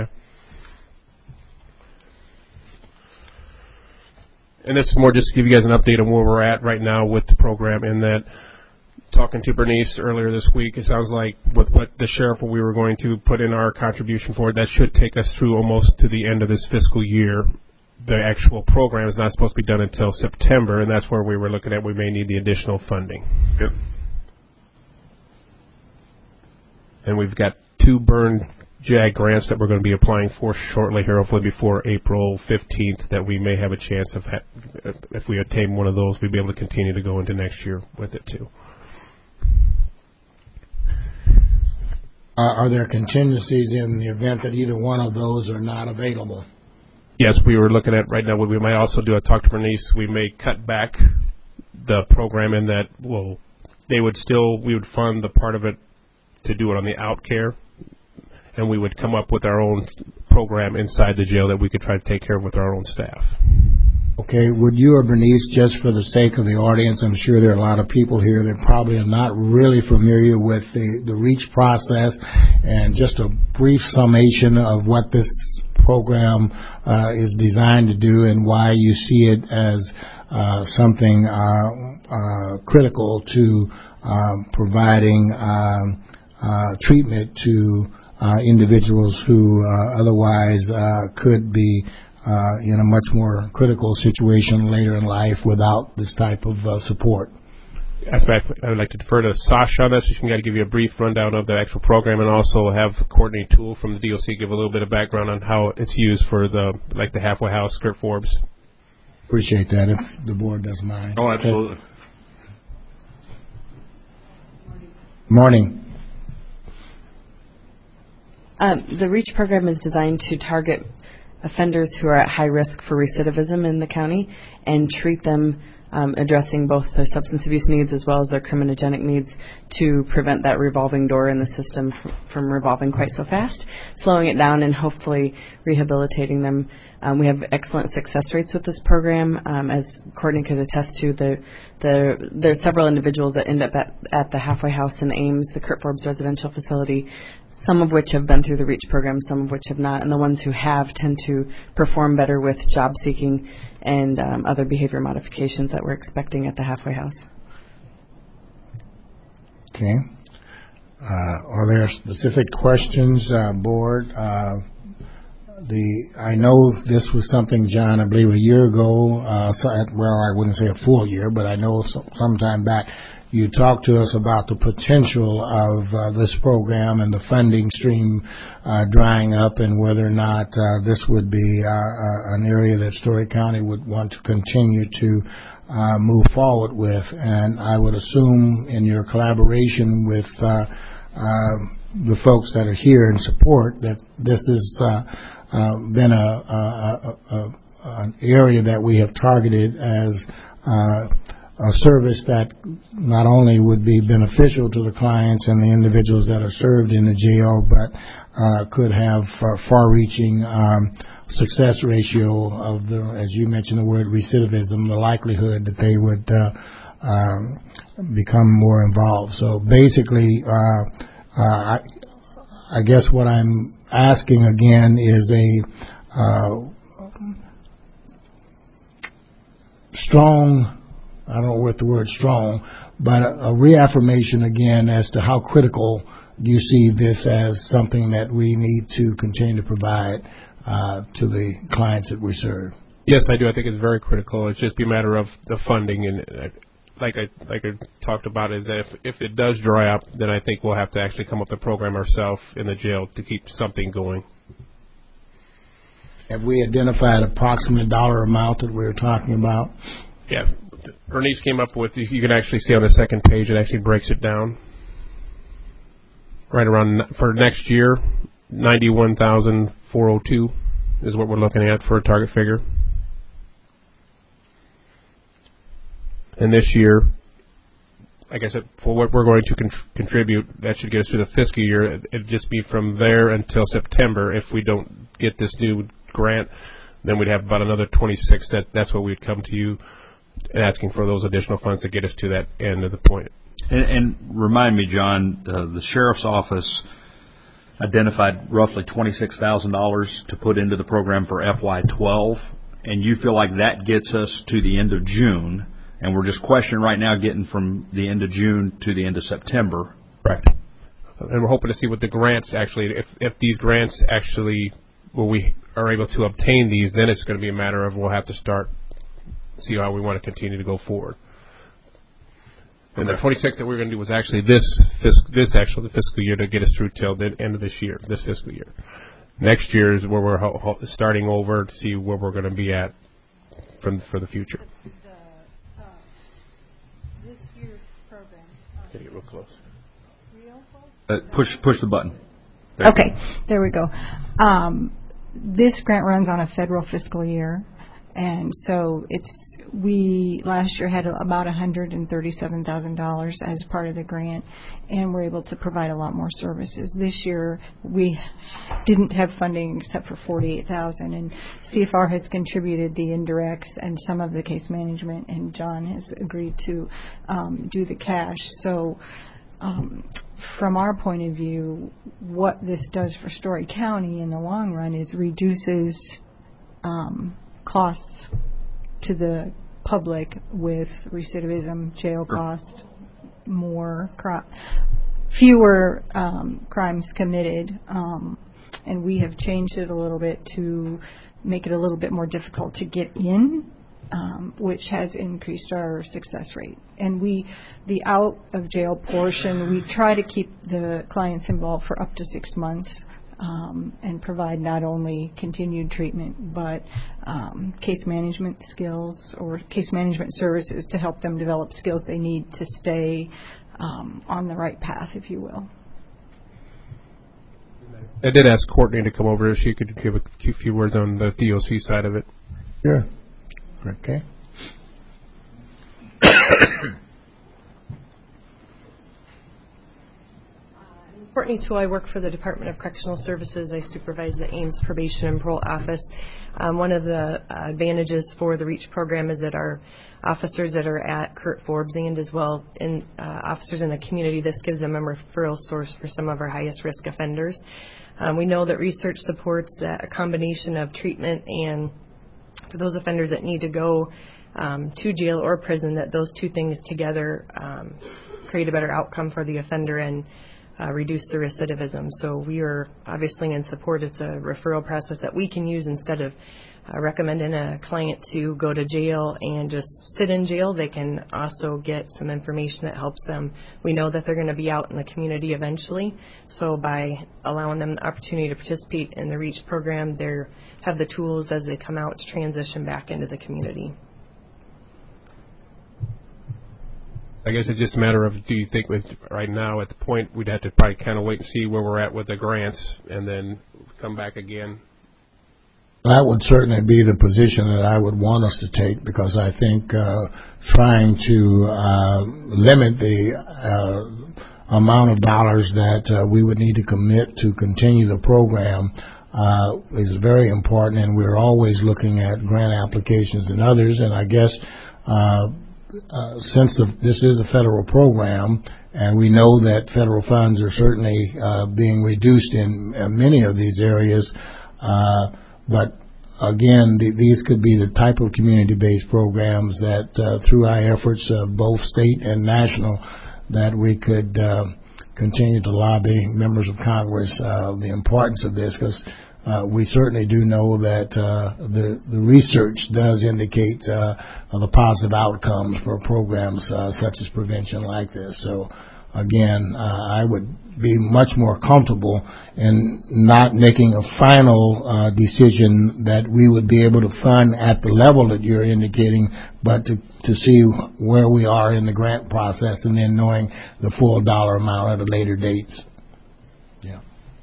And this is more just to give you guys an update on where we're at right now with the program, in that talking to Bernice earlier this week, it sounds like with what the sheriff, what we were going to put in our contribution for, that should take us through almost to the end of this fiscal year. The actual program is not supposed to be done until September, and that's where we were looking at we may need the additional funding. Yep. And we've got two burn JAG grants that we're going to be applying for shortly here, hopefully before April fifteenth, that we may have a chance of, ha- if we attain one of those, we'd be able to continue to go into next year with it too. Uh, are there contingencies in the event that either one of those are not available? Yes, we were looking at right now what we might also do. I talked to Bernice. We may cut back the program in that, well, they would still, we would fund the part of it to do it on the out care, and we would come up with our own program inside the jail that we could try to take care of with our own staff. Okay, would you or Bernice, just for the sake of the audience, I'm sure there are a lot of people here that probably are not really familiar with the, the REACH process, and just a brief summation of what this program uh, is designed to do and why you see it as uh, something uh, uh, critical to uh, providing um, uh, treatment to uh, individuals who uh, otherwise uh, could be Uh, in a much more critical situation later in life without this type of uh, support. in fact, I would like to defer to Sasha on this. She's going to give you a brief rundown of the actual program, and also have Courtney Toole from the D O C give a little bit of background on how it's used for the like the halfway house, Kurt Forbes. Appreciate that, if the board doesn't mind. Oh, absolutely. Okay. Morning. Um, the REACH program is designed to target offenders who are at high risk for recidivism in the county and treat them, um, addressing both their substance abuse needs as well as their criminogenic needs, to prevent that revolving door in the system from, from revolving quite so fast, slowing it down and hopefully rehabilitating them. Um, we have excellent success rates with this program. Um, as Courtney could attest to, the, the, there's several individuals that end up at, at the halfway house in Ames, the Kurt Forbes residential facility, some of which have been through the REACH program, some of which have not, and the ones who have tend to perform better with job seeking and um, other behavior modifications that we're expecting at the halfway house. Okay. Uh, are there specific questions, uh, board? Uh, the I know this was something, John, I believe a year ago, uh, so, well, I wouldn't say a full year, but I know some, sometime back, you talked to us about the potential of uh, this program and the funding stream uh, drying up, and whether or not uh, this would be uh, uh, an area that Story County would want to continue to uh, move forward with. And I would assume in your collaboration with uh, uh, the folks that are here in support that this has uh, uh, been a, a, a, a, an area that we have targeted as uh, a service that not only would be beneficial to the clients and the individuals that are served in the jail, but uh, could have uh, far-reaching um, success ratio of the, as you mentioned the word recidivism, the likelihood that they would uh, um, become more involved. So basically, uh, uh, I, I guess what I'm asking again is a uh, strong, I don't know what the word strong, but a, a reaffirmation again as to how critical you see this as something that we need to continue to provide uh, to the clients that we serve. Yes, I do. I think it's very critical. It's just be a matter of the funding, and uh, like I like I talked about, is that if if it does dry up, then I think we'll have to actually come up with a program ourselves in the jail to keep something going. Have we identified approximate dollar amount that we're talking about? Yeah. Bernice came up with, you can actually see on the second page, it actually breaks it down. Right around, for next year, ninety-one thousand four hundred two is what we're looking at for a target figure. And this year, like I said, for what we're going to con- contribute, that should get us through the fiscal year. It, it'd just be from there until September. If we don't get this new grant, then we'd have about another twenty-six. That That's what we'd come to you asking for those additional funds to get us to that end of the point. And, and remind me, John, uh, the sheriff's office identified roughly twenty-six thousand dollars to put into the program for F Y twelve, and you feel like that gets us to the end of June, and we're just questioning right now getting from the end of June to the end of September. Correct. And we're hoping to see what the grants actually, if, if these grants actually, well, we are able to obtain these, then it's going to be a matter of we'll have to start see how we want to continue to go forward. And the twenty-six that we we're going to do was actually this fiscal, this actual the fiscal year to get us through till the end of this year, this fiscal year. Next year is where we're ho- ho- starting over to see where we're going to be at from for the future. The, uh, this year's program. Uh, Can you get real close? Real close? Uh, push push the button. There okay, there we go. Um, this grant runs on a federal fiscal year. And so it's we last year had about one hundred thirty-seven thousand dollars as part of the grant, and we're able to provide a lot more services. This year we didn't have funding except for forty-eight thousand dollars, and C F R has contributed the indirects and some of the case management, and John has agreed to um, do the cash. So um, from our point of view, what this does for Story County in the long run is reduces um, costs to the public with recidivism, jail cost, more cri- fewer um, crimes committed, um, and we have changed it a little bit to make it a little bit more difficult to get in um, which has increased our success rate. And we, the out of jail portion, we try to keep the clients involved for up to six months um, and provide not only continued treatment but um, case management skills or case management services to help them develop skills they need to stay um, on the right path, if you will. I did ask Courtney to come over if she could give a few words on the D O C side of it. Sure. Okay. Courtney Tu, I work for the Department of Correctional Services. I supervise the Ames Probation and Parole Office. Um, one of the uh, advantages for the REACH program is that our officers that are at Kurt Forbes and as well in uh, officers in the community, this gives them a referral source for some of our highest risk offenders. Um, we know that research supports that a combination of treatment and for those offenders that need to go um, to jail or prison, that those two things together um, create a better outcome for the offender and uh, reduce the recidivism. So we are obviously in support of the referral process that we can use instead of uh, recommending a client to go to jail and just sit in jail. They can also get some information that helps them. We know that they're going to be out in the community eventually, so by allowing them the opportunity to participate in the REACH program, they have the tools as they come out to transition back into the community. I guess it's just a matter of, do you think with right now at the point we'd have to probably kind of wait and see where we're at with the grants and then come back again? That would certainly be the position that I would want us to take, because I think uh, trying to uh, limit the uh, amount of dollars that uh, we would need to commit to continue the program uh, is very important, and we're always looking at grant applications and others. And I guess uh, uh, since the, this is a federal program, and we know that federal funds are certainly uh, being reduced in uh, many of these areas, uh, but again, the, these could be the type of community-based programs that uh, through our efforts of both state and national, that we could uh, continue to lobby members of Congress uh, the importance of this, because uh, we certainly do know that uh, the, the research does indicate uh, the positive outcomes for programs uh, such as prevention like this. So again, uh, I would be much more comfortable in not making a final uh, decision that we would be able to fund at the level that you're indicating, but to, to see where we are in the grant process and then knowing the full dollar amount at a later date. Yeah.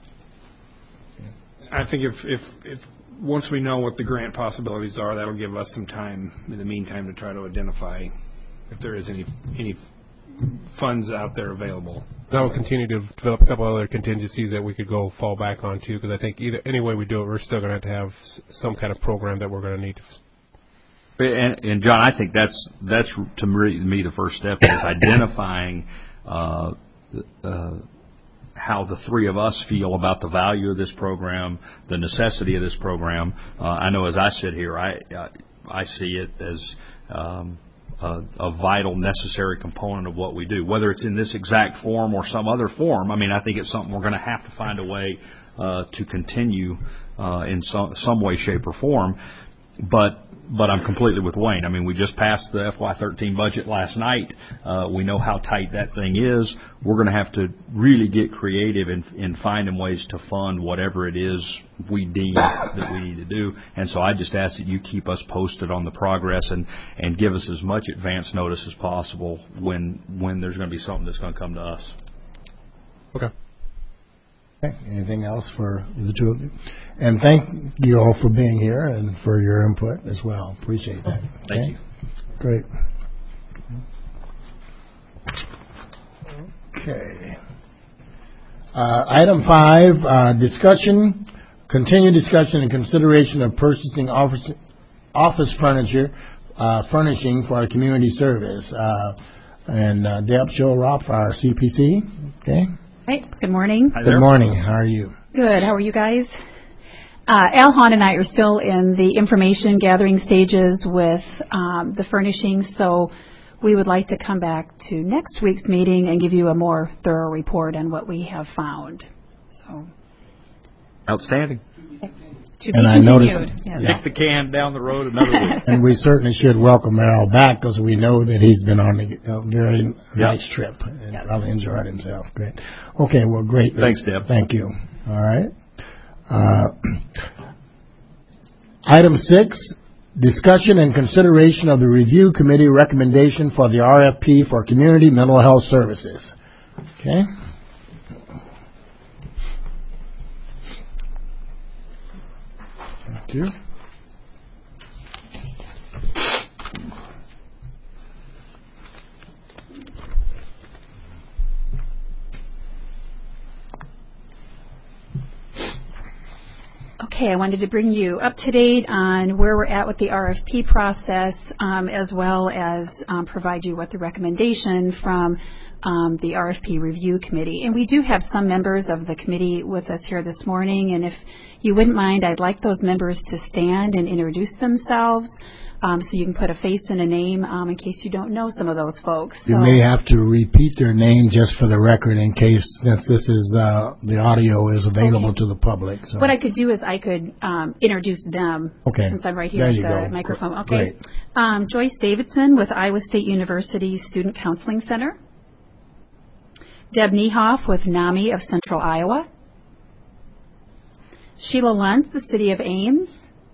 I think if, if, if once we know what the grant possibilities are, that'll give us some time in the meantime to try to identify if there is any any funds out there available. That will continue to develop a couple other contingencies that we could go fall back on too, because I think either any way we do it, we're still going to have to have some kind of program that we're going to need to. And, and John, I think that's that's to me the first step is identifying uh, uh, how the three of us feel about the value of this program, the necessity of this program. Uh, I know as I sit here, I I, I see it as um, A, a vital, necessary component of what we do, whether it's in this exact form or some other form. I mean, I think it's something we're going to have to find a way uh, to continue uh, in some, some way, shape, or form. But but I'm completely with Wayne. I mean, we just passed the F Y thirteen budget last night. Uh, we know how tight that thing is. We're going to have to really get creative in, in finding ways to fund whatever it is we deem that we need to do. And so I just ask that you keep us posted on the progress and, and give us as much advance notice as possible when when there's going to be something that's going to come to us. Okay. Okay. Anything else for the two of you? And thank you all for being here and for your input as well. Appreciate that. Thank okay? you. Great. Okay. Uh, item five, uh, discussion, continued discussion and consideration of purchasing office, office furniture, uh, furnishing for our community service. Uh, and uh, Deb Showrock, our C P C. Okay. Hey, good morning. Hi Good there. morning. How are you? Good. How are you guys? Uh, Al Hahn and I are still in the information gathering stages with um, the furnishings, so we would like to come back to next week's meeting and give you a more thorough report on what we have found. So, Outstanding. okay. To be And I noticed- continued. Yes. Yeah. Kick the can down the road another week. And we certainly should welcome Errol back because we know that he's been on a a very nice trip and Yep. probably enjoyed himself. Great. Okay, well, great. Thanks, Deb. Thank you. All right. Uh, Item six, discussion and consideration of the review committee recommendation for the R F P for community mental health services. Okay. Thank you. Okay, I wanted to bring you up to date on where we're at with the R F P process, um, as well as um, provide you with the recommendation from um, the R F P review committee. And we do have some members of the committee with us here this morning, and if you wouldn't mind, I'd like those members to stand and introduce themselves. Um, so you can put a face and a name um, in case you don't know some of those folks. You So- may have to repeat their name just for the record in case, since this is, uh, the audio is available Okay. to the public. So. What I could do is I could um, introduce them Okay. since I'm right here There at you the go. microphone. Okay. Great. Um, Joyce Davidson with Iowa State University Student Counseling Center. Deb Niehoff with NAMI of Central Iowa. Sheila Luntz, the City of Ames.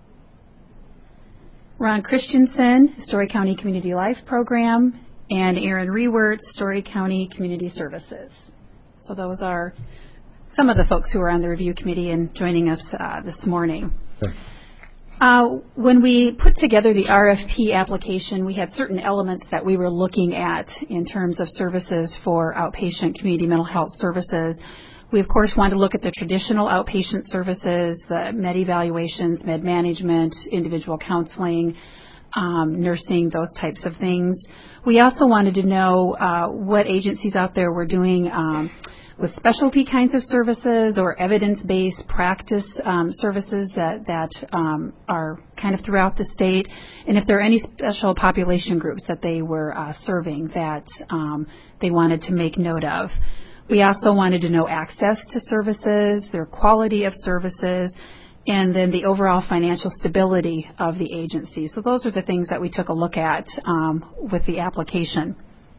Ron Christensen, Story County Community Life Program, and Aaron Rewert, Story County Community Services. So those are some of the folks who are on the review committee and joining us uh, this morning. Sure. Uh, when we put together the R F P application, we had certain elements that we were looking at in terms of services for outpatient community mental health services. We, of course, wanted to look at the traditional outpatient services, the med evaluations, med management, individual counseling, um, nursing, those types of things. We also wanted to know uh, what agencies out there were doing um, with specialty kinds of services or evidence-based practice um, services that, that um, are kind of throughout the state, and if there are any special population groups that they were uh, serving that um, they wanted to make note of. We also wanted to know access to services, their quality of services, and then the overall financial stability of the agency. So those are the things that we took a look at um, with the application.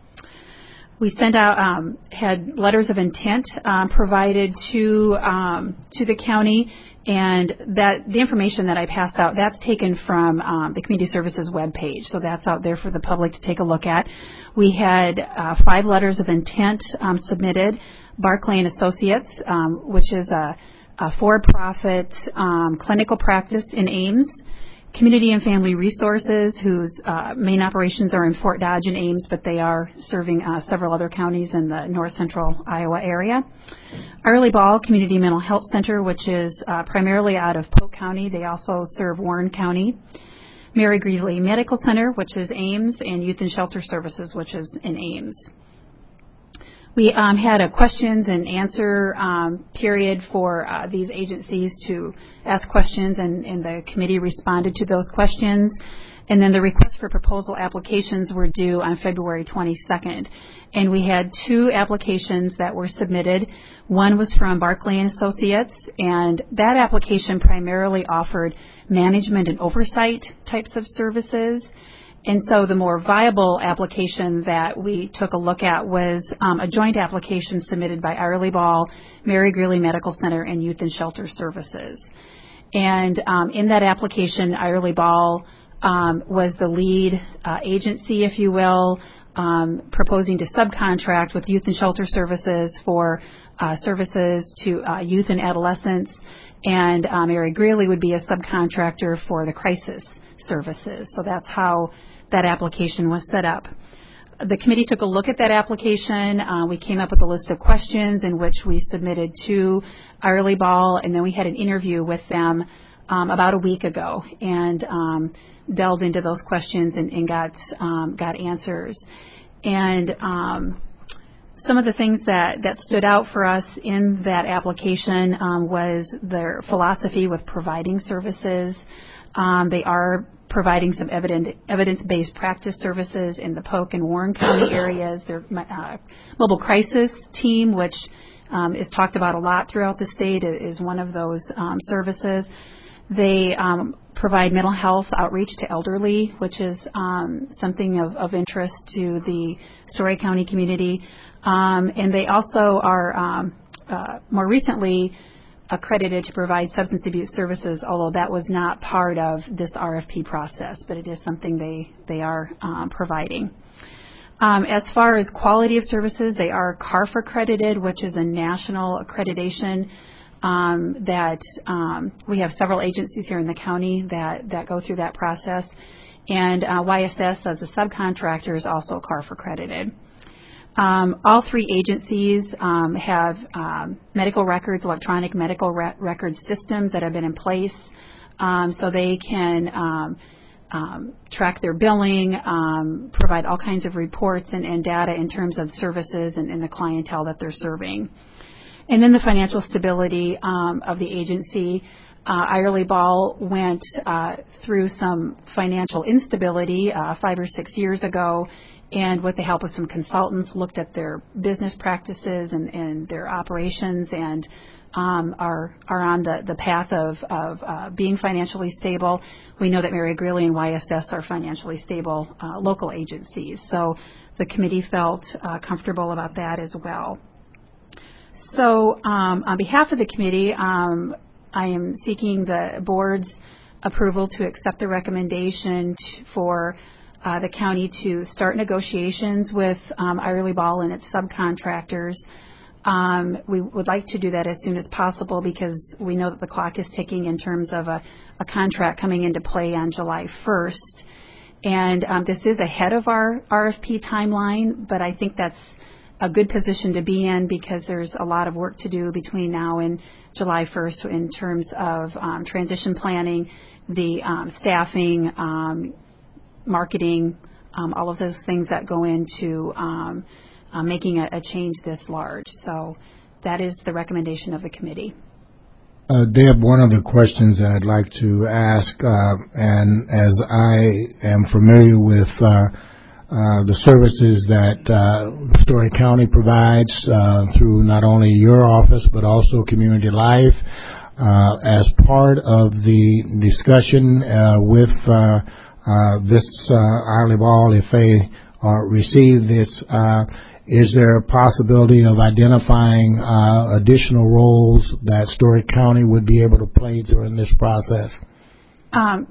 We sent out, um, had letters of intent um, provided to um, to the county, and that the information that I passed out, that's taken from um, the Community Services webpage, so that's out there for the public to take a look at. We had uh, five letters of intent um, submitted. Barclay and Associates, um, which is a, a for-profit um, clinical practice in Ames. Community and Family Resources, whose uh, main operations are in Fort Dodge and Ames, but they are serving uh, several other counties in the north central Iowa area. Early Ball Community Mental Health Center, which is uh, primarily out of Polk County. They also serve Warren County. Mary Greeley Medical Center, which is Ames, and Youth and Shelter Services, which is in Ames. We um, had a questions and answer um, period for uh, these agencies to ask questions, and, and the committee responded to those questions. And then the request for proposal applications were due on February twenty-second. And we had two applications that were submitted. One was from Barclay and Associates, and that application primarily offered management and oversight types of services. And so the more viable application that we took a look at was um, a joint application submitted by Early Ball, Mary Greeley Medical Center, and Youth and Shelter Services. And um, in that application, Early Ball um, was the lead uh, agency, if you will, um, proposing to subcontract with Youth and Shelter Services for uh, services to uh, youth and adolescents, and uh, Mary Greeley would be a subcontractor for the crisis services. So that's how that application was set up. The committee took a look at that application. Uh, we came up with a list of questions in which we submitted to Early Ball, and then we had an interview with them um, about a week ago, and um, delved into those questions and, and got um, got answers. And um, some of the things that, that stood out for us in that application um, was their philosophy with providing services. Um, they are providing some evident, evidence-based practice services in the Polk and Warren County areas. Their uh, mobile crisis team, which um, is talked about a lot throughout the state, is one of those um, services. They um, provide mental health outreach to elderly, which is um, something of, of interest to the Story County community. Um, and they also are um, uh, more recently accredited to provide substance abuse services, although that was not part of this R F P process, but it is something they, they are um, providing. Um, as far as quality of services, they are C A R F accredited, which is a national accreditation um, that um, we have several agencies here in the county that, that go through that process. And uh, Y S S, as a subcontractor, is also C A R F accredited. Um, all three agencies um, have um, medical records, electronic medical re- record systems that have been in place, um, so they can um, um, track their billing, um, provide all kinds of reports and, and data in terms of services and, and the clientele that they're serving. And then the financial stability um, of the agency. Uh, Irely Ball went uh, through some financial instability uh, five or six years ago, and with the help of some consultants, looked at their business practices and, and their operations, and um, are are on the, the path of, of uh, being financially stable. We know that Mary Greeley and Y S S are financially stable uh, local agencies, so the committee felt uh, comfortable about that as well. So um, on behalf of the committee, um, I am seeking the board's approval to accept the recommendation t- for Uh, the county to start negotiations with um, Irely Ball and its subcontractors. Um, we would like to do that as soon as possible because we know that the clock is ticking in terms of a, a contract coming into play on July first. And um, this is ahead of our R F P timeline, but I think that's a good position to be in because there's a lot of work to do between now and July first in terms of um, transition planning, the um, staffing, um, marketing, um, all of those things that go into um, uh, making a, a change this large. So that is the recommendation of the committee. Uh, Deb, one of the questions that I'd like to ask, uh, and as I am familiar with uh, uh, the services that uh, Story County provides uh, through not only your office but also Community Life, uh, as part of the discussion uh, with uh, Uh, this uh, Irely Ball, if they uh, receive this, uh, is there a possibility of identifying uh, additional roles that Story County would be able to play during this process? Um,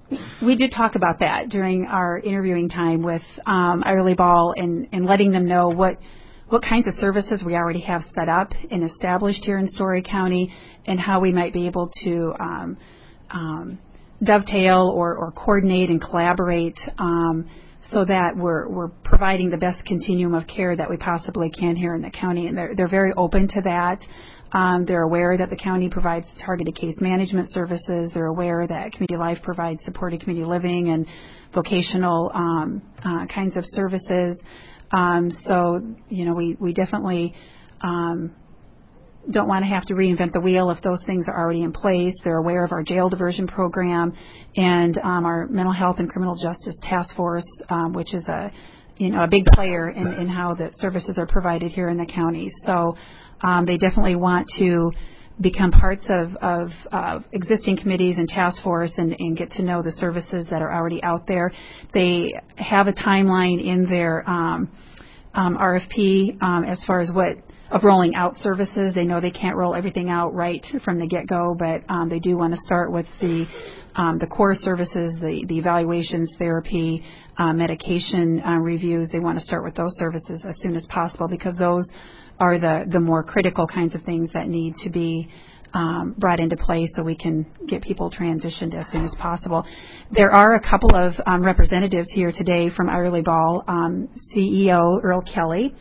we did talk about that during our interviewing time with um, Irely Ball and, and letting them know what what kinds of services we already have set up and established here in Story County and how we might be able to um, um, dovetail or, or coordinate and collaborate um, so that we're, we're providing the best continuum of care that we possibly can here in the county. And they're, they're very open to that. Um, they're aware that the county provides targeted case management services. They're aware that Community Life provides supported community living and vocational um, uh, kinds of services. Um, so, you know, we, we definitely um, don't want to have to reinvent the wheel if those things are already in place. They're aware of our jail diversion program and um, our mental health and criminal justice task force, um, which is a, you know, a big player in, in how the services are provided here in the county. So um, they definitely want to become parts of, of, of existing committees and task force and, and get to know the services that are already out there. They have a timeline in their um, um, R F P um, as far as what of rolling out services. They know they can't roll everything out right from the get-go, but um, they do want to start with the um, the core services, the, the evaluations, therapy, uh, medication uh, reviews. They want to start with those services as soon as possible because those are the, the more critical kinds of things that need to be um, brought into play so we can get people transitioned as soon as possible. There are a couple of um, representatives here today from Irely Ball, um, C E O Earl Kelly,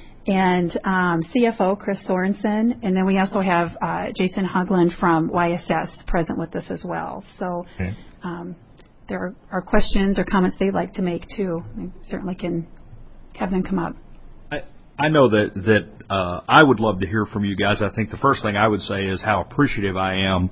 and um, C F O Chris Sorensen, and then we also have uh, Jason Hogland from Y S S present with us as well. So okay. um, there are, are questions or comments they'd like to make too. We certainly can have them come up. I, I know that that uh, I would love to hear from you guys. I think the first thing I would say is how appreciative I am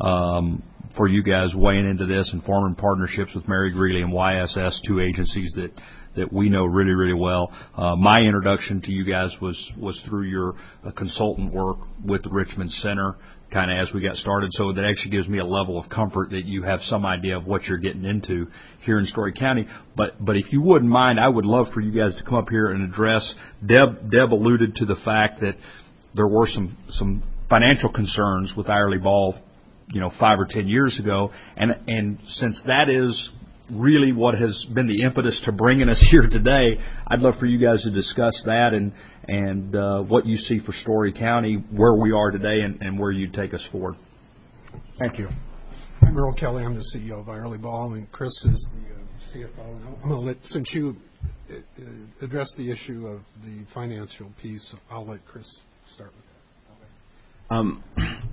um, for you guys weighing into this and forming partnerships with Mary Greeley and Y S S, two agencies that that we know really, really well. Uh, my introduction to you guys was, was through your uh, consultant work with the Richmond Center, kind of as we got started. So that actually gives me a level of comfort that you have some idea of what you're getting into here in Story County. But but if you wouldn't mind, I would love for you guys to come up here and address. Deb Deb alluded to the fact that there were some some financial concerns with Irely Ball, you know, five or ten years ago, and and since that is really what has been the impetus to bringing us here today, I'd love for you guys to discuss that and and uh, what you see for Story County, where we are today, and, and where you'd take us forward. Thank you. I'm Earl Kelly. I'm the C E O of Irely Ball, and Chris is the uh, C F O. And I'm going to let, since you uh, addressed the issue of the financial piece, I'll let Chris start with that. Um,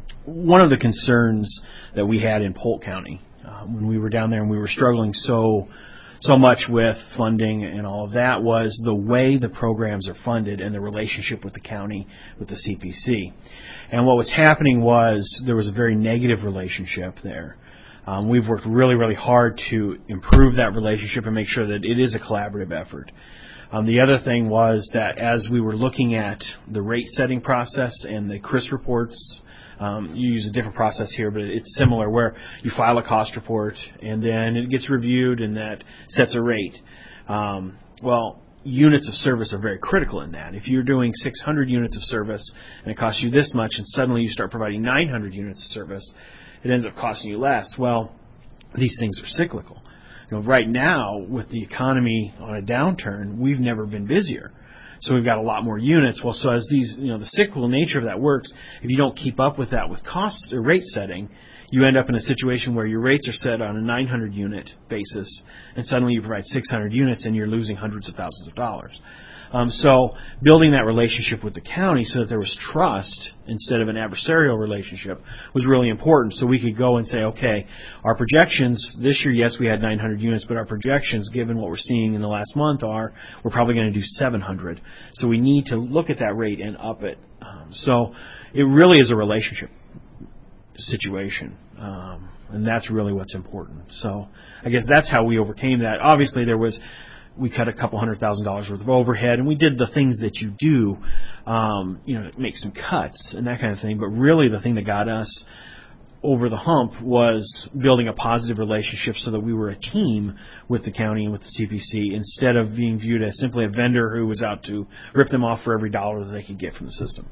one of the concerns that we had in Polk County uh, when we were down there and we were struggling so so much with funding and all of that was the way the programs are funded and the relationship with the county, with the C P C. And what was happening was there was a very negative relationship there. Um, we've worked really, really hard to improve that relationship and make sure that it is a collaborative effort. Um, the other thing was that as we were looking at the rate setting process and the C R I S reports, um, you use a different process here, but it's similar where you file a cost report and then it gets reviewed and that sets a rate. Um, well, units of service are very critical in that. If you're doing six hundred units of service and it costs you this much and suddenly you start providing nine hundred units of service, it ends up costing you less. Well, these things are cyclical. You know, right now, with the economy on a downturn, we've never been busier. So we've got a lot more units. Well, so as these, you know, the cyclical nature of that works, if you don't keep up with that with cost or rate setting, you end up in a situation where your rates are set on a nine hundred unit basis, and suddenly you provide six hundred units and you're losing hundreds of thousands of dollars. Um, so building that relationship with the county so that there was trust instead of an adversarial relationship was really important. So we could go and say, okay, our projections this year, yes, we had nine hundred units, but our projections, given what we're seeing in the last month, are we're probably going to do seven hundred. So we need to look at that rate and up it. Um, so it really is a relationship situation. Um, and that's really what's important. So I guess that's how we overcame that. Obviously, there was we cut a couple hundred thousand dollars worth of overhead, and we did the things that you do, um, you know, make some cuts and that kind of thing. But really, the thing that got us over the hump was building a positive relationship so that we were a team with the county and with the C P C instead of being viewed as simply a vendor who was out to rip them off for every dollar that they could get from the system.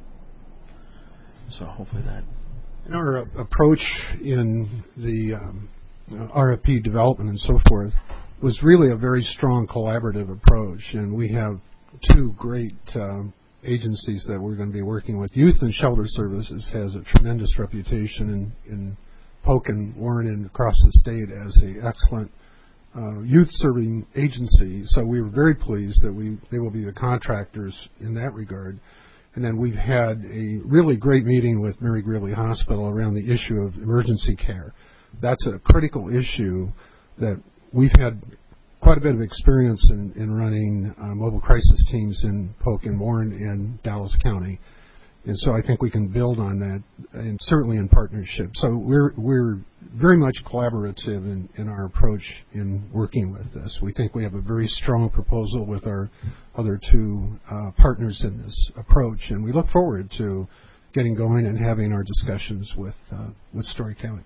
So hopefully that. And our approach in the um, R F P development and so forth was really a very strong collaborative approach, and we have two great um, agencies that we're going to be working with. Youth and Shelter Services has a tremendous reputation in, in Polk and Warren and across the state as an excellent uh, youth-serving agency, so we were very pleased that we they will be the contractors in that regard. And then we've had a really great meeting with Mary Greeley Hospital around the issue of emergency care. That's a critical issue that we've had quite a bit of experience in, in running uh, mobile crisis teams in Polk and Warren and Dallas County. And so I think we can build on that, and certainly in partnership. So we're we're very much collaborative in, in our approach in working with this. We think we have a very strong proposal with our other two uh, partners in this approach, and we look forward to getting going and having our discussions with uh, with Story County.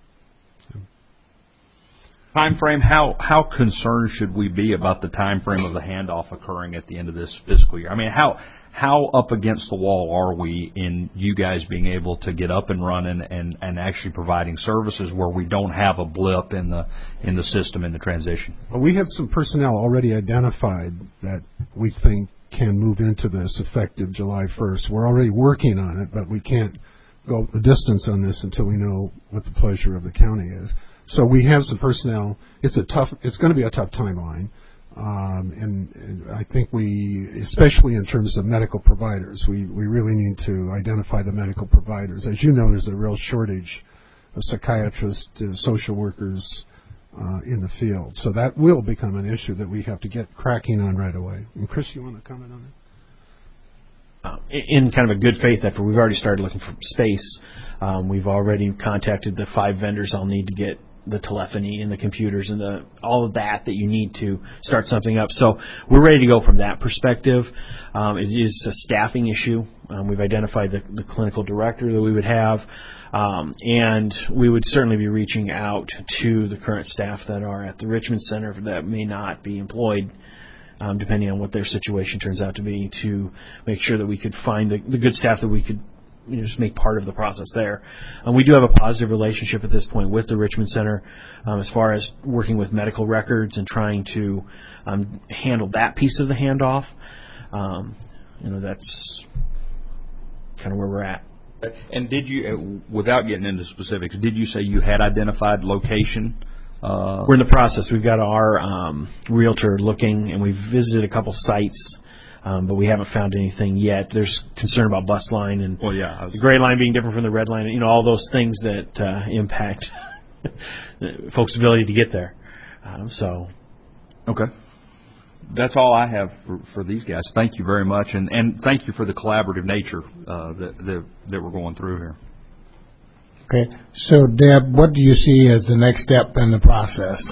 Time frame, how how concerned should we be about the time frame of the handoff occurring at the end of this fiscal year? I mean, how how up against the wall are we in you guys being able to get up and running and, and actually providing services where we don't have a blip in the in the system in the transition? Well, we have some personnel already identified that we think can move into this effective July first. We're already working on it, but we can't go the distance on this until we know what the pleasure of the county is. So we have some personnel. It's a tough. It's going to be a tough timeline, um, and, and I think we, especially in terms of medical providers, we, we really need to identify the medical providers. As you know, there's a real shortage of psychiatrists, uh, social workers uh, in the field. So that will become an issue that we have to get cracking on right away. And Chris, you want to comment on that? Uh, in kind of a good faith effort, we've already started looking for space. Um, we've already contacted the five vendors I'll need to get the telephony and the computers and the all of that that you need to start something up. So we're ready to go from that perspective. Um, it is a staffing issue. Um, we've identified the, the clinical director that we would have, um, and we would certainly be reaching out to the current staff that are at the Richmond Center that may not be employed, um, depending on what their situation turns out to be, to make sure that we could find the, the good staff that we could you know, just make part of the process there. Um, we do have a positive relationship at this point with the Richmond Center um, as far as working with medical records and trying to um, handle that piece of the handoff. Um, you know, that's kind of where we're at. And did you, without getting into specifics, did you say you had identified location? Uh, we're in the process. We've got our um, realtor looking, and we've visited a couple sites. Um, but we haven't found anything yet. There's concern about bus line and well, yeah, the gray line being different from the red line. You know, all those things that uh, impact folks' ability to get there. Um, so, okay, that's all I have for, for these guys. Thank you very much, and, and thank you for the collaborative nature uh, that, that that we're going through here. Okay, so Deb, what do you see as the next step in the process?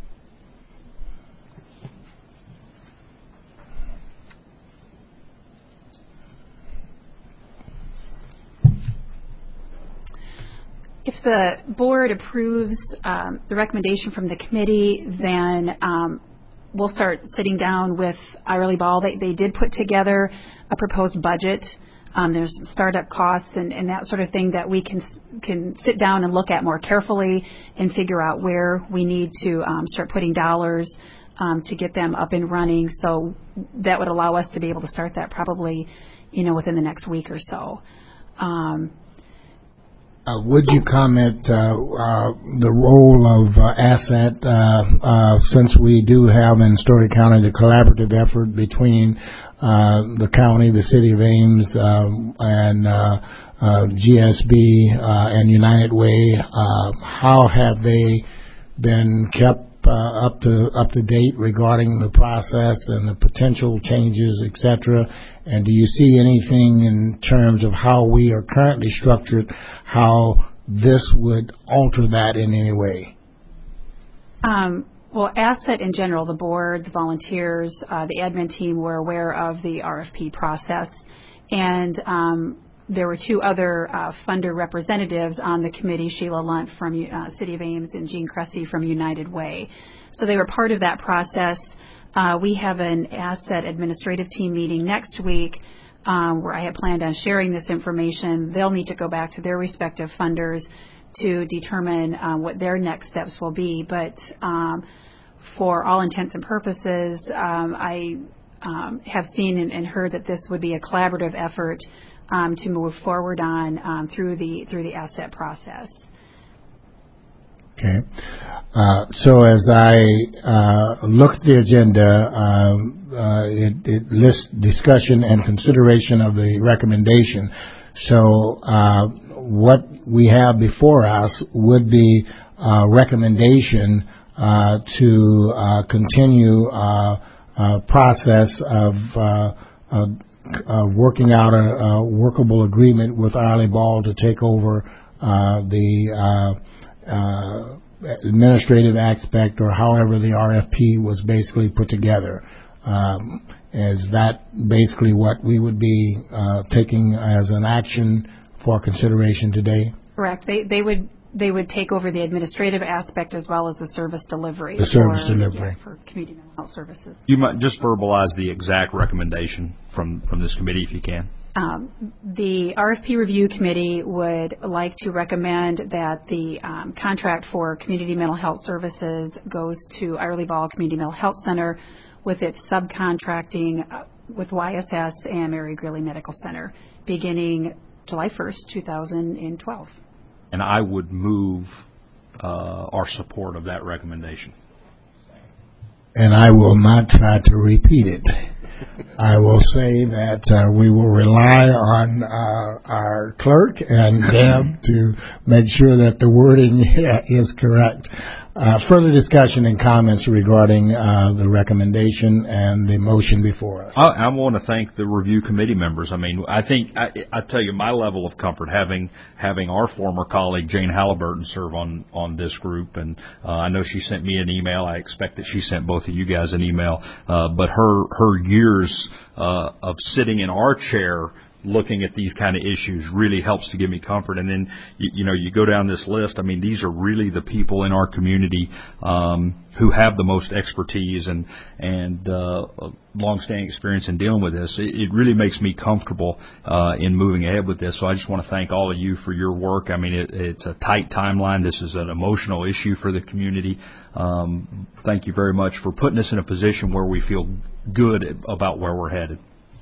If the board approves um, the recommendation from the committee, then um, we'll start sitting down with Irely Ball. They, they did put together a proposed budget. Um, there's some startup costs and, and that sort of thing that we can can sit down and look at more carefully and figure out where we need to um, start putting dollars um, to get them up and running. So that would allow us to be able to start that probably, you know, within the next week or so. Um, Uh, would you comment uh, uh, the role of uh, Asset, uh, uh, since we do have in Story County the collaborative effort between uh, the county, the city of Ames, um, and uh, uh, G S B uh, and United Way? Uh, how have they been kept uh, up to up to date regarding the process and the potential changes, et cetera? And do you see anything in terms of how we are currently structured, how this would alter that in any way? Um, well, Asset in general, the board, the volunteers, uh, the admin team were aware of the R F P process, and um, there were two other uh, funder representatives on the committee, Sheila Lunt from uh, City of Ames and Gene Cressy from United Way. So they were part of that process. Uh, we have an asset administrative team meeting next week um, where I had planned on sharing this information. They'll need to go back to their respective funders to determine uh, what their next steps will be. But um, for all intents and purposes, um, I um, have seen and, and heard that this would be a collaborative effort um, to move forward on um, through the through the asset process. Okay. Uh, so as I uh, look at the agenda, um, uh, it, it lists discussion and consideration of the recommendation. So uh, what we have before us would be a recommendation uh, to uh, continue uh, a process of uh, uh, uh, working out a, a workable agreement with Irely Ball to take over uh, the uh, Uh, administrative aspect, or however the R F P was basically put together. Um, is that basically what we would be uh, taking as an action for consideration today? Correct. They they would they would take over the administrative aspect as well as the service delivery. The service for, delivery yeah, for community mental health services. You might just verbalize the exact recommendation from from this committee if you can. Um, the R F P review committee would like to recommend that the um, contract for community mental health services goes to Irely Ball Community Mental Health Center with its subcontracting uh, with Y S S and Mary Greeley Medical Center beginning July first, two thousand twelve. And I would move uh, our support of that recommendation. And I will not try to repeat it. I will say that uh, we will rely on uh, our clerk and Deb to make sure that the wording is correct. uh, further discussion and comments regarding uh, the recommendation and the motion before us? I, I want to thank the review committee members. I mean, I think I, I tell you my level of comfort having having our former colleague Jane Halliburton serve on on this group, and uh, I know she sent me an email. I expect that she sent both of you guys an email. Uh, but her her years uh, of sitting in our chair looking at these kind of issues really helps to give me comfort. And then, you, you know, you go down this list. I mean, these are really the people in our community um, who have the most expertise and and uh, long-standing experience in dealing with this. It, it really makes me comfortable uh, in moving ahead with this. So I just want to thank all of you for your work. I mean, it, it's a tight timeline. This is an emotional issue for the community. Um, thank you very much for putting us in a position where we feel good about where we're headed.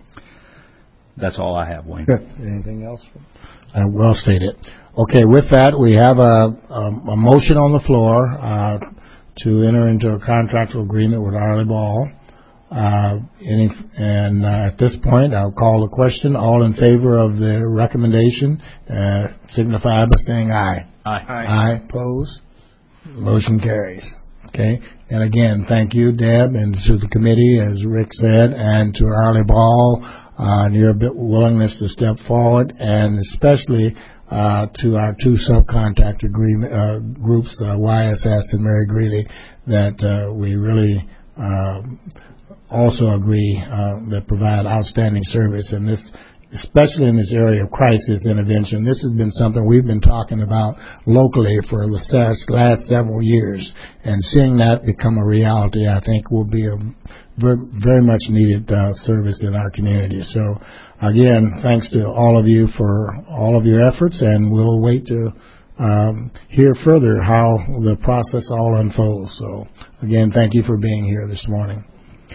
That's all I have, Wayne. Good. Anything else? Uh, well stated. Okay, with that, we have a, a, a motion on the floor uh, to enter into a contractual agreement with Arley Ball. Uh, any, and uh, at this point, I'll call the question. All in favor of the recommendation, uh, signify by saying aye. Aye. Aye. Aye. Opposed? Motion carries. Okay. And again, thank you, Deb, and to the committee, as Rick said, and to Arley Ball. Uh, and your willingness to step forward, and especially uh, to our two subcontract agreement uh, groups, uh, Y S S and Mary Greeley, that uh, we really uh, also agree uh, that provide outstanding service. And this, especially in this area of crisis intervention, this has been something we've been talking about locally for the last several years. And seeing that become a reality, I think, will be a very much needed uh, service in our community. So, again, thanks to all of you for all of your efforts, and we'll wait to um, hear further how the process all unfolds. So, again, thank you for being here this morning.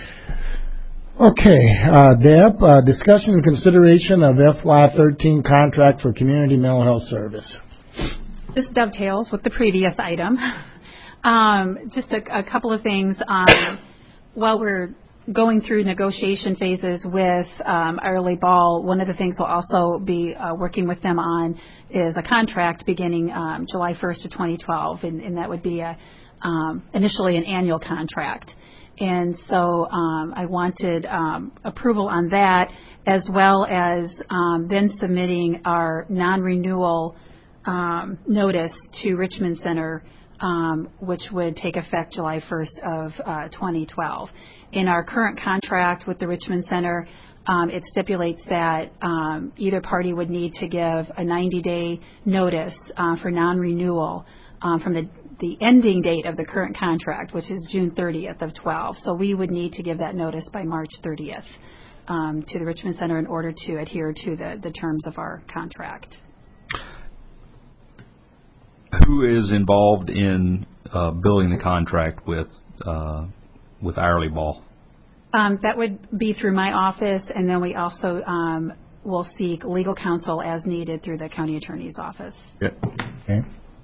Okay, uh, Deb, uh, discussion and consideration of F Y thirteen contract for community mental health service. This dovetails with the previous item. Um, just a, a couple of things. Um, While we're going through negotiation phases with um, Arley Ball, one of the things we'll also be uh, working with them on is a contract beginning um, July first of twenty twelve, and, and that would be a, um, initially an annual contract. And so um, I wanted um, approval on that, as well as um, then submitting our non-renewal um, notice to Richmond Center, Um, which would take effect July first of uh, twenty twelve. In our current contract with the Richmond Center, um, it stipulates that um, either party would need to give a ninety-day notice uh, for non-renewal um, from the, the ending date of the current contract, which is June thirtieth of twelve. So we would need to give that notice by March thirtieth um, to the Richmond Center in order to adhere to the, the terms of our contract. Who is involved in uh, building the contract with uh, with Arley Ball? Um, that would be through my office, and then we also um, will seek legal counsel as needed through the county attorney's office. Yeah. Okay.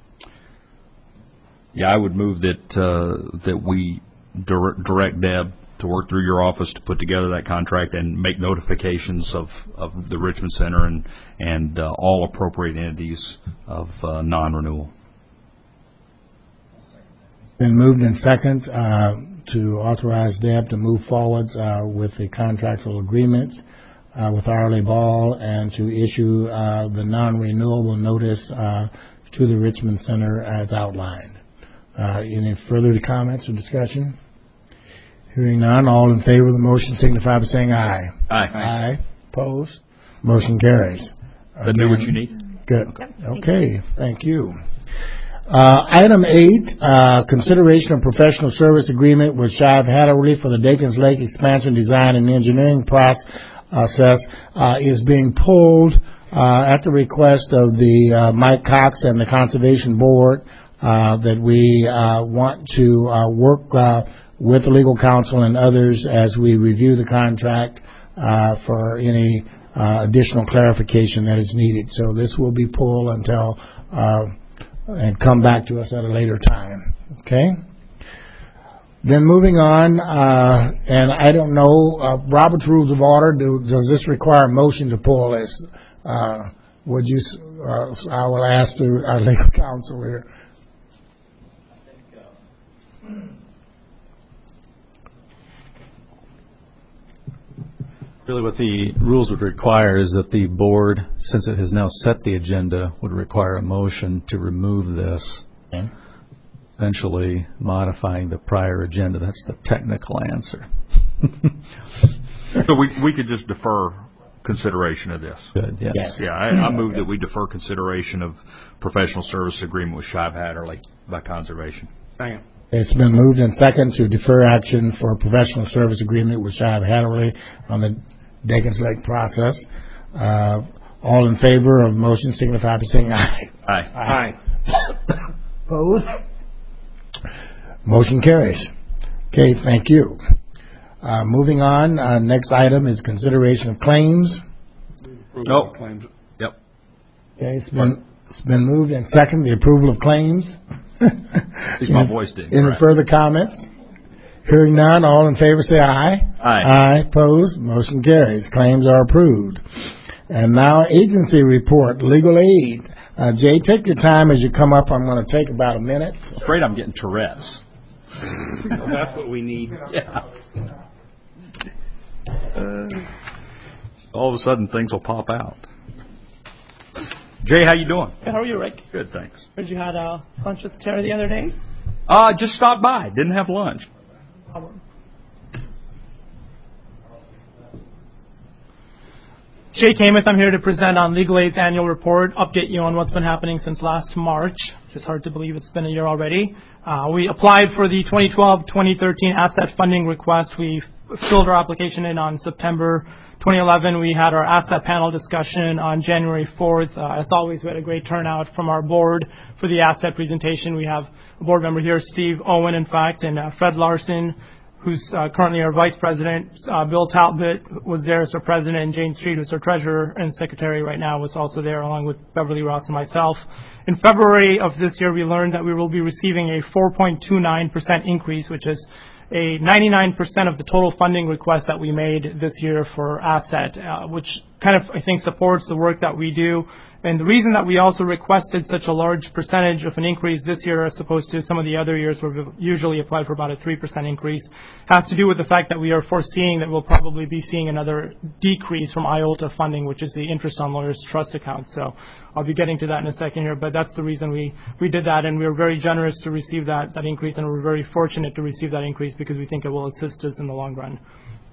Yeah, I would move that uh, that we dir- direct Deb to work through your office to put together that contract and make notifications of, of the Richmond Center and and uh, all appropriate entities of uh, non-renewal. Been moved in second uh, to authorize Deb to move forward uh, with the contractual agreements uh, with Arley Ball and to issue uh, the non-renewable notice uh, to the Richmond Center as outlined. Uh, any further comments or discussion? Hearing none, all in favor of the motion signify by saying aye. Aye. Aye. Opposed? Motion carries. That do what you need? Good. Okay. Thank you. Uh, item eight, uh, consideration of professional service agreement with Shive Hatterley for the Dakins Lake expansion design and engineering process uh, is being pulled uh, at the request of the uh, Mike Cox and the Conservation Board uh, that we uh, want to uh, work uh, with the legal counsel and others as we review the contract uh, for any uh, additional clarification that is needed. So this will be pulled until uh, and come back to us at a later time. Okay? Then moving on, uh, and I don't know, uh, Robert's Rules of Order, do, does this require a motion to pull this? Uh, would you, uh, I will ask the, our legal counsel here. Really what the rules would require is that the board, since it has now set the agenda, would require a motion to remove this, okay. Essentially modifying the prior agenda. That's the technical answer. So we we could just defer consideration of this. Good, yes. Yes. Yeah, I, I move that we defer consideration of professional service agreement with Shive Hatterley by Conservation. Second. It's been moved and second to defer action for a professional service agreement with Shive Hatterley on the Dagans Lake process. Uh, all in favor of the motion signify by saying aye. Aye. Aye. Opposed? Motion carries. Okay, thank you. Uh, moving on, uh, next item is consideration of claims. Nope. Claims. Yep. Okay, it's been it's been moved and second the approval of claims. At least my voice did. Any further comments? Hearing none, all in favor say aye. Aye. Aye. Opposed? Motion carries. Claims are approved. And now agency report, legal aid. Uh, Jay, take your time as you come up. I'm going to take about a minute. Afraid I'm getting Tourette's. Well, that's what we need. Yeah. Uh, all of a sudden, things will pop out. Jay, how you doing? Hey, how are you, Rick? Good, thanks. Heard you had uh, lunch with Tara the other day. Uh, just stopped by. Didn't have lunch. Jay Kamath, I'm here to present on Legal Aid's annual report, update you on what's been happening since last March. It's hard to believe it's been a year already. Uh, we applied for the twenty twelve twenty thirteen asset funding request. We filled our application in on September twenty eleven. We had our asset panel discussion on January fourth. Uh, as always, we had a great turnout from our board for the asset presentation. We have a board member here, Steve Owen, in fact, and uh, Fred Larson, who's uh, currently our vice president. Uh, Bill Talbot was there as our president, and Jane Street, who's our treasurer and secretary right now, was also there, along with Beverly Ross and myself. In February of this year, we learned that we will be receiving a four point two nine percent increase, which is a ninety-nine percent of the total funding request that we made this year for asset, uh, which kind of, I think, supports the work that we do. And the reason that we also requested such a large percentage of an increase this year as opposed to some of the other years where we've usually applied for about a three percent increase has to do with the fact that we are foreseeing that we'll probably be seeing another decrease from I O L T A funding, which is the interest on lawyers' trust accounts. So I'll be getting to that in a second here, but that's the reason we, we did that, and we were very generous to receive that, that increase, and we're very fortunate to receive that increase because we think it will assist us in the long run.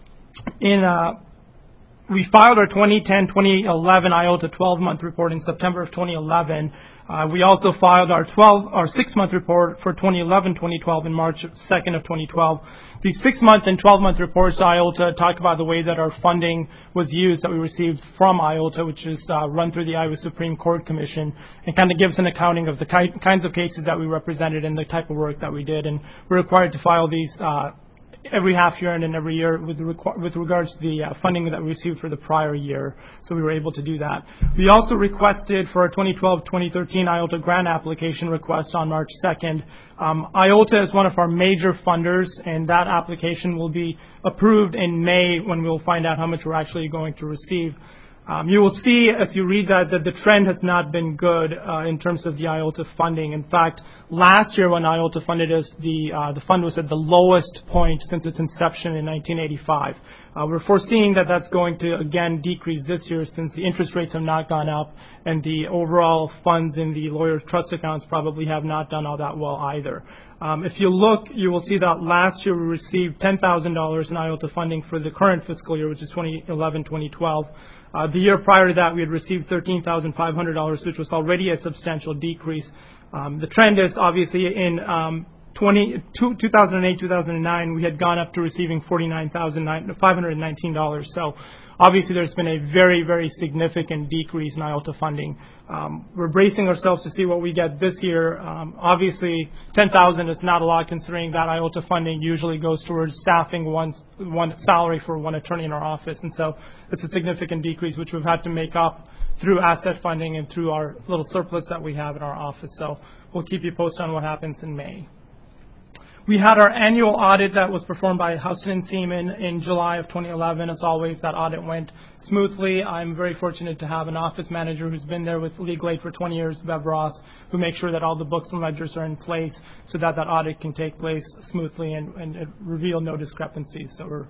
In uh, We filed our twenty ten twenty eleven I O L T A twelve-month report in September of twenty eleven. Uh, we also filed our twelve, our six-month report for twenty eleven twenty twelve in March second of twenty twelve. The six-month and twelve-month reports I O L T A talk about the way that our funding was used that we received from I O L T A, which is uh, run through the Iowa Supreme Court Commission, and kind of gives an accounting of the ki- kinds of cases that we represented and the type of work that we did. And we're required to file these uh, every half year and then every year with, requ- with regards to the uh, funding that we received for the prior year. So we were able to do that. We also requested for our twenty twelve twenty thirteen I O L T A grant application request on March second. Um, I O L T A is one of our major funders, and that application will be approved in May when we'll find out how much we're actually going to receive. Um, you will see as you read that that the trend has not been good uh, in terms of the I O L T A funding. In fact, last year when I O L T A funded us, the uh, the fund was at the lowest point since its inception in nineteen eighty-five. Uh, we're foreseeing that that's going to again decrease this year since the interest rates have not gone up and the overall funds in the lawyers' trust accounts probably have not done all that well either. Um, if you look, you will see that last year we received ten thousand dollars in I O L T A funding for the current fiscal year, which is twenty eleven twenty twelve. Uh, the year prior to that, we had received thirteen thousand five hundred dollars, which was already a substantial decrease. Um, the trend is obviously in um, two thousand eight, two thousand nine, we had gone up to receiving forty-nine thousand five hundred nineteen dollars. So obviously there's been a very, very significant decrease in I O L T A funding. Um, we're bracing ourselves to see what we get this year. Um, obviously, ten thousand dollars is not a lot considering that I O L T A funding usually goes towards staffing one, one salary for one attorney in our office. And so it's a significant decrease, which we've had to make up through asset funding and through our little surplus that we have in our office. So we'll keep you posted on what happens in May. We had our annual audit that was performed by Houston and Seaman in July of twenty eleven. As always, that audit went smoothly. I'm very fortunate to have an office manager who's been there with Legal Aid for twenty years, Bev Ross, who makes sure that all the books and ledgers are in place so that that audit can take place smoothly and, and, and reveal no discrepancies. So we're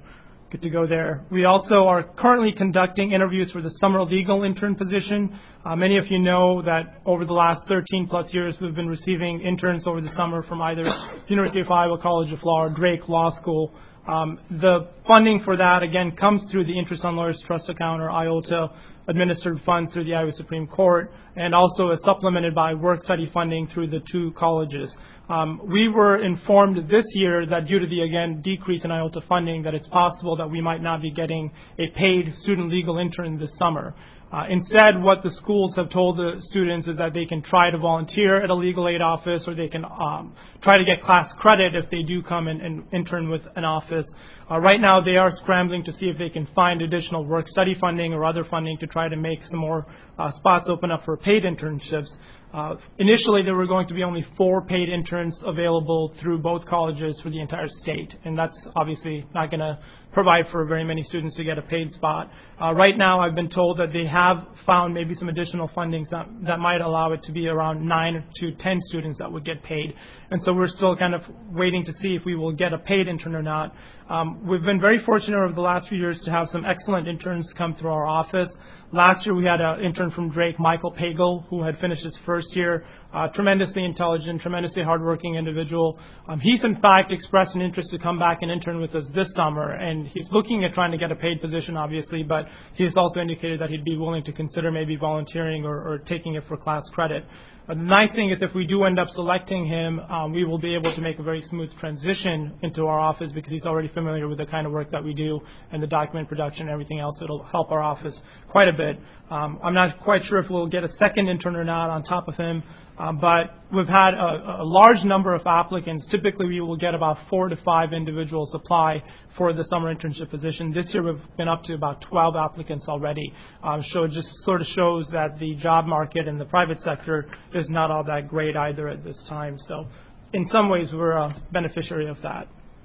good to go there. We also are currently conducting interviews for the summer legal intern position. Uh, many of you know that over the last thirteen plus years, we've been receiving interns over the summer from either University of Iowa College of Law or Drake Law School. Um, the funding for that, again, comes through the Interest on Lawyers Trust Account, or I O T A, administered funds through the Iowa Supreme Court, and also is supplemented by work study funding through the two colleges. Um, we were informed this year that due to the, again, decrease in I O T A funding, that it's possible that we might not be getting a paid student legal intern this summer. Uh, instead, what the schools have told the students is that they can try to volunteer at a legal aid office, or they can um, try to get class credit if they do come and, and intern with an office. Uh, right now, they are scrambling to see if they can find additional work study funding or other funding to try to make some more uh, spots open up for paid internships. Uh, initially, there were going to be only four paid interns available through both colleges for the entire state, and that's obviously not going to provide for very many students to get a paid spot. Uh, right now, I've been told that they have found maybe some additional fundings that, that might allow it to be around nine to ten students that would get paid. And so we're still kind of waiting to see if we will get a paid intern or not. Um, we've been very fortunate over the last few years to have some excellent interns come through our office. Last year, we had an intern from Drake, Michael Pagel, who had finished his first year. Uh, tremendously intelligent, tremendously hardworking individual. Um, he's, in fact, expressed an interest to come back and intern with us this summer, and he's looking at trying to get a paid position, obviously, but he's also indicated that he'd be willing to consider maybe volunteering or, or taking it for class credit. Uh, the nice thing is if we do end up selecting him, um, we will be able to make a very smooth transition into our office because he's already familiar with the kind of work that we do and the document production and everything else. It'll help our office quite a bit. Um, I'm not quite sure if we'll get a second intern or not on top of him, um, but we've had a, a large number of applicants. Typically, we will get about four to five individuals apply for the summer internship position. This year, we've been up to about twelve applicants already. Um, so it just sort of shows that the job market in the private sector is not all that great either at this time. So in some ways, we're a beneficiary of that.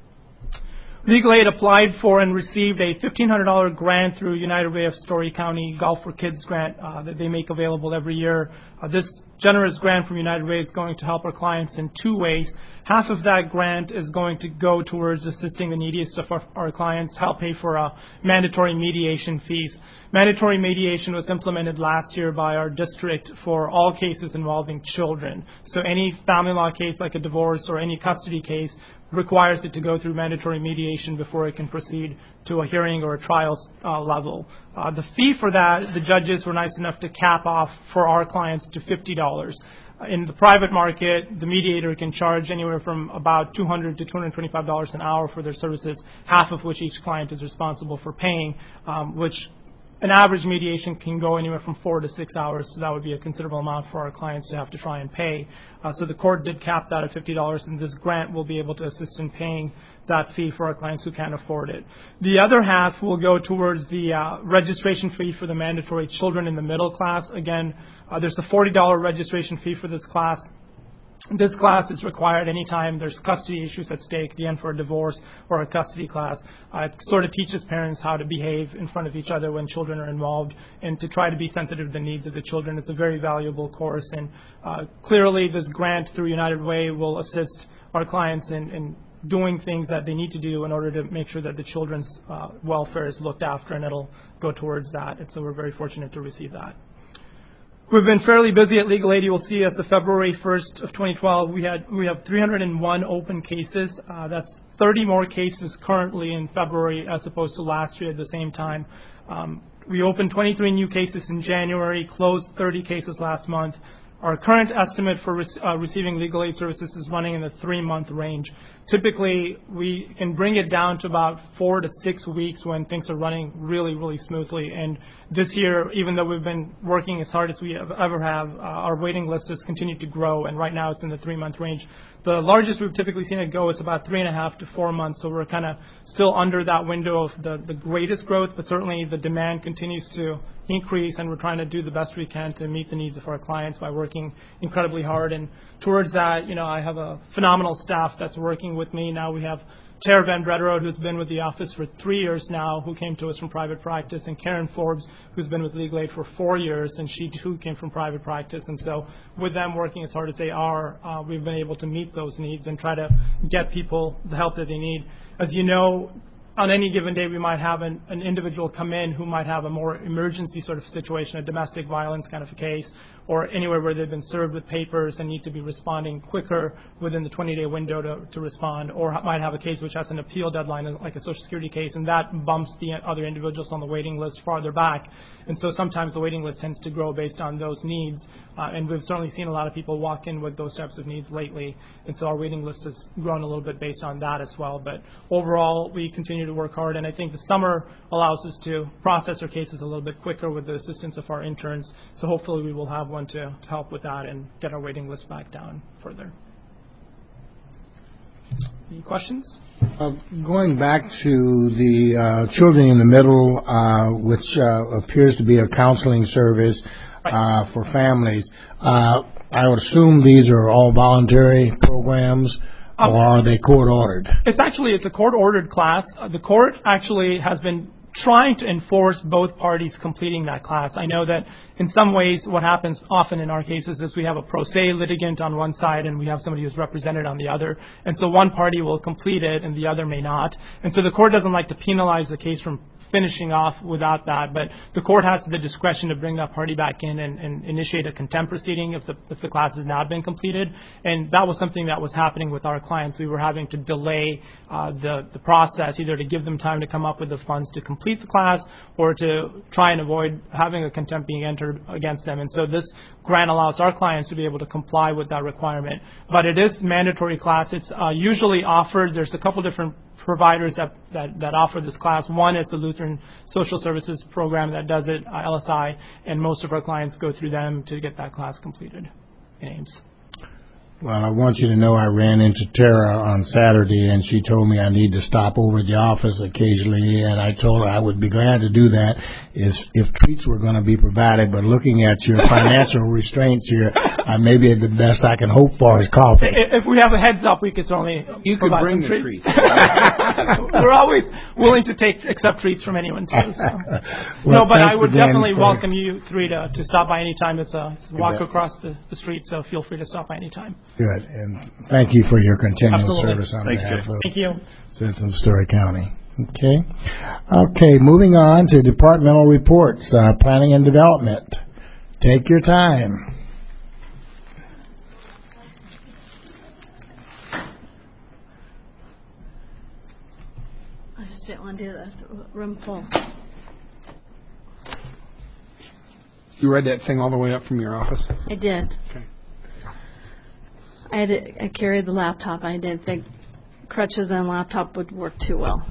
Legal Aid applied for and received a fifteen hundred dollars grant through United Way of Story County Golf for Kids grant uh, that they make available every year. Uh, this generous grant from United Way is going to help our clients in two ways. Half of that grant is going to go towards assisting the neediest of our, our clients, help pay for uh, mandatory mediation fees. Mandatory mediation was implemented last year by our district for all cases involving children. So any family law case like a divorce or any custody case requires it to go through mandatory mediation before it can proceed to a hearing or a trial uh, level. Uh, the fee for that, the judges were nice enough to cap off for our clients to fifty dollars. In the private market, the mediator can charge anywhere from about two hundred to two hundred twenty-five dollars an hour for their services, half of which each client is responsible for paying, um, which an average mediation can go anywhere from four to six hours, so that would be a considerable amount for our clients to have to try and pay. Uh, so the court did cap that at fifty dollars, and this grant will be able to assist in paying that fee for our clients who can't afford it. The other half will go towards the uh, registration fee for the mandatory children in the middle class. Again, uh, there's a forty dollars registration fee for this class. This class is required anytime there's custody issues at stake, again for a divorce or a custody class. Uh, it sort of teaches parents how to behave in front of each other when children are involved and to try to be sensitive to the needs of the children. It's a very valuable course, and uh, clearly this grant through United Way will assist our clients in, in doing things that they need to do in order to make sure that the children's uh, welfare is looked after, and it'll go towards that. And so we're very fortunate to receive that. We've been fairly busy at Legal Aid. You will see as of February first of twenty twelve, we had we have three hundred one open cases. Uh, that's thirty more cases currently in February as opposed to last year at the same time. Um, we opened twenty-three new cases in January, closed thirty cases last month. Our current estimate for re- uh, receiving legal aid services is running in the three-month range. Typically, we can bring it down to about four to six weeks when things are running really, really smoothly. And this year, even though we've been working as hard as we ever have, uh, our waiting list has continued to grow, and right now it's in the three-month range. The largest we've typically seen it go is about three and a half to four months, so we're kind of still under that window of the, the greatest growth, but certainly the demand continues to increase, and we're trying to do the best we can to meet the needs of our clients by working incredibly hard. And towards that, you know, I have a phenomenal staff that's working with me. Now we have Tara Van Brederode, who's been with the office for three years now, who came to us from private practice, and Karen Forbes, who's been with Legal Aid for four years, and she too came from private practice. And so with them working as hard as they are, uh, we've been able to meet those needs and try to get people the help that they need. As you know, on any given day we might have an, an individual come in who might have a more emergency sort of situation, a domestic violence kind of a case, or anywhere where they've been served with papers and need to be responding quicker within the twenty-day window to, to respond, or might have a case which has an appeal deadline, like a Social Security case, and that bumps the other individuals on the waiting list farther back. And so sometimes the waiting list tends to grow based on those needs, uh, and we've certainly seen a lot of people walk in with those types of needs lately, and so our waiting list has grown a little bit based on that as well. But overall, we continue to work hard, and I think the summer allows us to process our cases a little bit quicker with the assistance of our interns, so hopefully we will have one to, to help with that and get our waiting list back down further. Any questions? Uh, going back to the uh, Children in the Middle, uh, which uh, appears to be a counseling service uh, for families, uh, I would assume these are all voluntary programs, um, or are they court-ordered? It's actually, it's a court-ordered class. Uh, the court actually has been trying to enforce both parties completing that class. I know that in some ways what happens often in our cases is we have a pro se litigant on one side and we have somebody who's represented on the other. And so one party will complete it and the other may not. And so the court doesn't like to penalize the case from finishing off without that, but the court has the discretion to bring that party back in and, and initiate a contempt proceeding if the, if the class has not been completed. And that was something that was happening with our clients. We were having to delay uh, the, the process, either to give them time to come up with the funds to complete the class or to try and avoid having a contempt being entered against them. And so this grant allows our clients to be able to comply with that requirement. But it is mandatory class. It's uh, usually offered. There's a couple different providers that, that, that offer this class. One is the Lutheran Social Services Program that does it, uh, L S I, and most of our clients go through them to get that class completed in Ames. Well, I want you to know I ran into Tara on Saturday, and she told me I need to stop over at the office occasionally, and I told her I would be glad to do that is if treats were going to be provided, but looking at your financial restraints here, uh, maybe the best I can hope for is coffee. If we have a heads up, we could certainly you could bring the treats. treats. We're always willing to take accept treats from anyone too. So. Well, no, but I would definitely for... welcome you three to, to stop by any time. It's a, it's a walk across the, the street, so feel free to stop by any time. Good, and thank you for your continual Absolutely. service on Thanks, behalf Jay. of Thank you. citizens of Story County. Okay. Okay, moving on to departmental reports, uh, planning and development. Take your time. I just didn't want to do that. Room full. You read that thing all the way up from your office? I did. Okay. I had to, I carried the laptop. I didn't think crutches and laptop would work too well.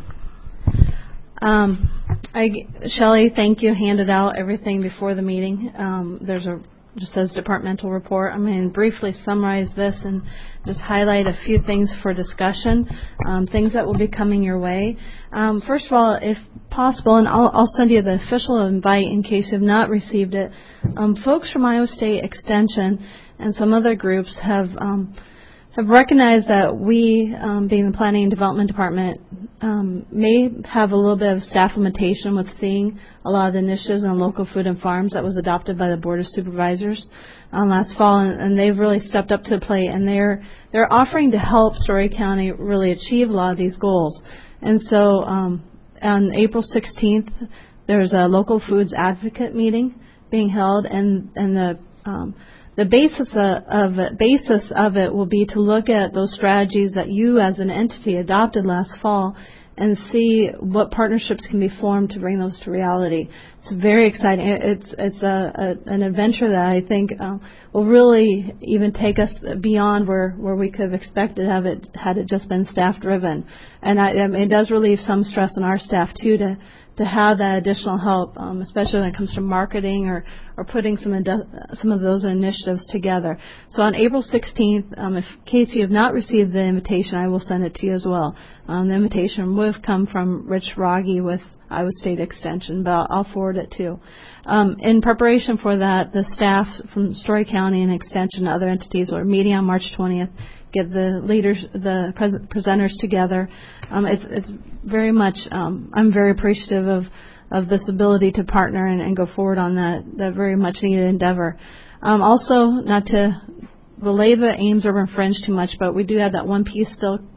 Um, I, Shelley, thank you. Handed out everything before the meeting. Um, there's a just says departmental report. I'm going to briefly summarize this and just highlight a few things for discussion, um, things that will be coming your way. Um, first of all, if possible, and I'll, I'll send you the official invite in case you've not received it, um, folks from Iowa State Extension and some other groups have um, have recognized that we, um, being the Planning and Development Department, um, may have a little bit of staff limitation with seeing a lot of the initiatives on local food and farms that was adopted by the Board of Supervisors um, last fall, and, and they've really stepped up to the plate, and they're they're offering to help Story County really achieve a lot of these goals. And so um, on April sixteenth, there's a local foods advocate meeting being held, and and the um, The basis of it, basis of it will be to look at those strategies that you as an entity adopted last fall and see what partnerships can be formed to bring those to reality. It's very exciting. It's it's a, a an adventure that I think uh, will really even take us beyond where, where we could have expected have it had it just been staff driven. And I, I mean, it does relieve some stress on our staff too to to have that additional help, um, especially when it comes to marketing or, or putting some some of those initiatives together. So on April sixteenth, um, if, in case you have not received the invitation, I will send it to you as well. Um, the invitation would have come from Rich Rogge with Iowa State Extension, but I'll, I'll forward it too. Um, in preparation for that, the staff from Story County and Extension and other entities are meeting on March twentieth. Get the leaders, the pres- presenters together. Um, it's, it's very much. Um, I'm very appreciative of, of this ability to partner and, and go forward on that that very much needed endeavor. Um, also, not to belay the Ames Urban Fringe too much, but we do have that one piece still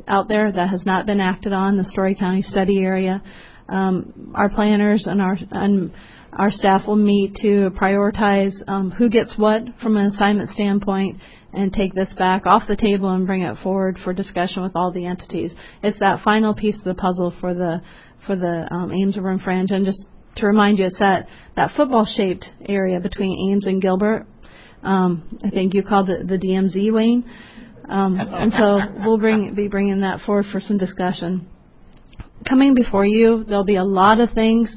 out there that has not been acted on, the Story County study area. Um, our planners and our and our staff will meet to prioritize um, who gets what from an assignment standpoint and take this back off the table and bring it forward for discussion with all the entities. It's that final piece of the puzzle for the for the um, Ames River and Fringe. And just to remind you, it's that, that football-shaped area between Ames and Gilbert. Um, I think you called it the D M Z, Wayne. Um, and so we'll bring be bringing that forward for some discussion. Coming before you, there'll be a lot of things.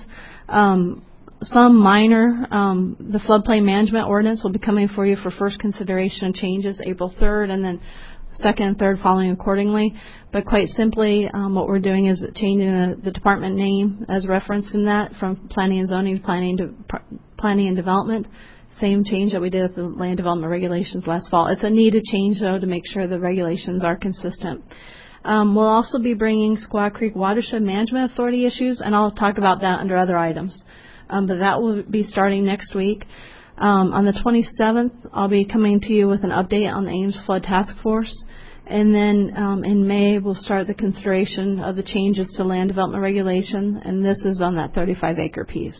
Um, some minor, um, the floodplain management ordinance will be coming for you for first consideration and changes April third, and then second and third following accordingly. But quite simply, um, what we're doing is changing the, the department name as referenced in that from planning and zoning to planning to planning and development. Same change that we did with the land development regulations last fall. It's a needed change, though, to make sure the regulations are consistent. Um, we'll also be bringing Squaw Creek Watershed Management Authority issues, and I'll talk about that under other items. Um, but that will be starting next week. Um, on the twenty-seventh, I'll be coming to you with an update on the Ames Flood Task Force. And then um, in May, we'll start the consideration of the changes to land development regulation, and this is on that thirty-five acre piece.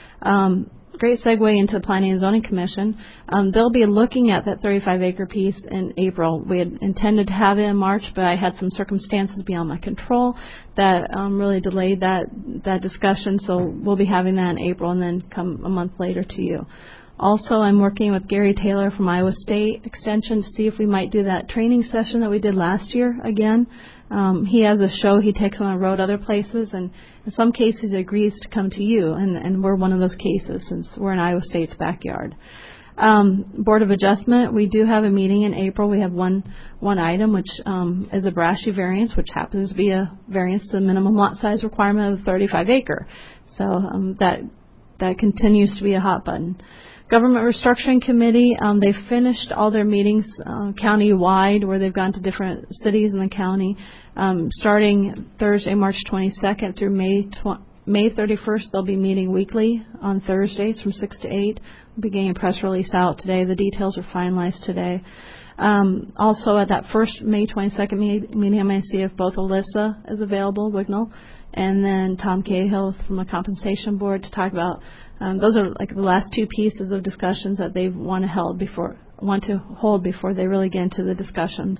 Um, Great segue into the Planning and Zoning Commission. Um, they'll be looking at that thirty-five acre piece in April. We had intended to have it in March, but I had some circumstances beyond my control that um, really delayed that, that discussion. So we'll be having that in April and then come a month later to you. Also, I'm working with Gary Taylor from Iowa State Extension to see if we might do that training session that we did last year again. Um, he has a show he takes on the road other places, and in some cases he agrees to come to you, and, and we're one of those cases since we're in Iowa State's backyard. Um, Board of Adjustment, we do have a meeting in April. We have one one item, which um, is a Brashy variance, which happens to be a variance to the minimum lot size requirement of thirty-five acre. So um, that that continues to be a hot button. Government Restructuring Committee, um, they've finished all their meetings uh, county-wide where they've gone to different cities in the county. Um, starting Thursday, March twenty-second through May tw- May thirty-first, they'll be meeting weekly on Thursdays from six to eight. We'll be getting a press release out today. The details are finalized today. Um, also, at that first May twenty-second me- meeting, I'm going to see if both Alyssa is available, Wignall, and then Tom Cahill from the Compensation Board to talk about Um, those are like the last two pieces of discussions that they want to held before want to hold before they really get into the discussions.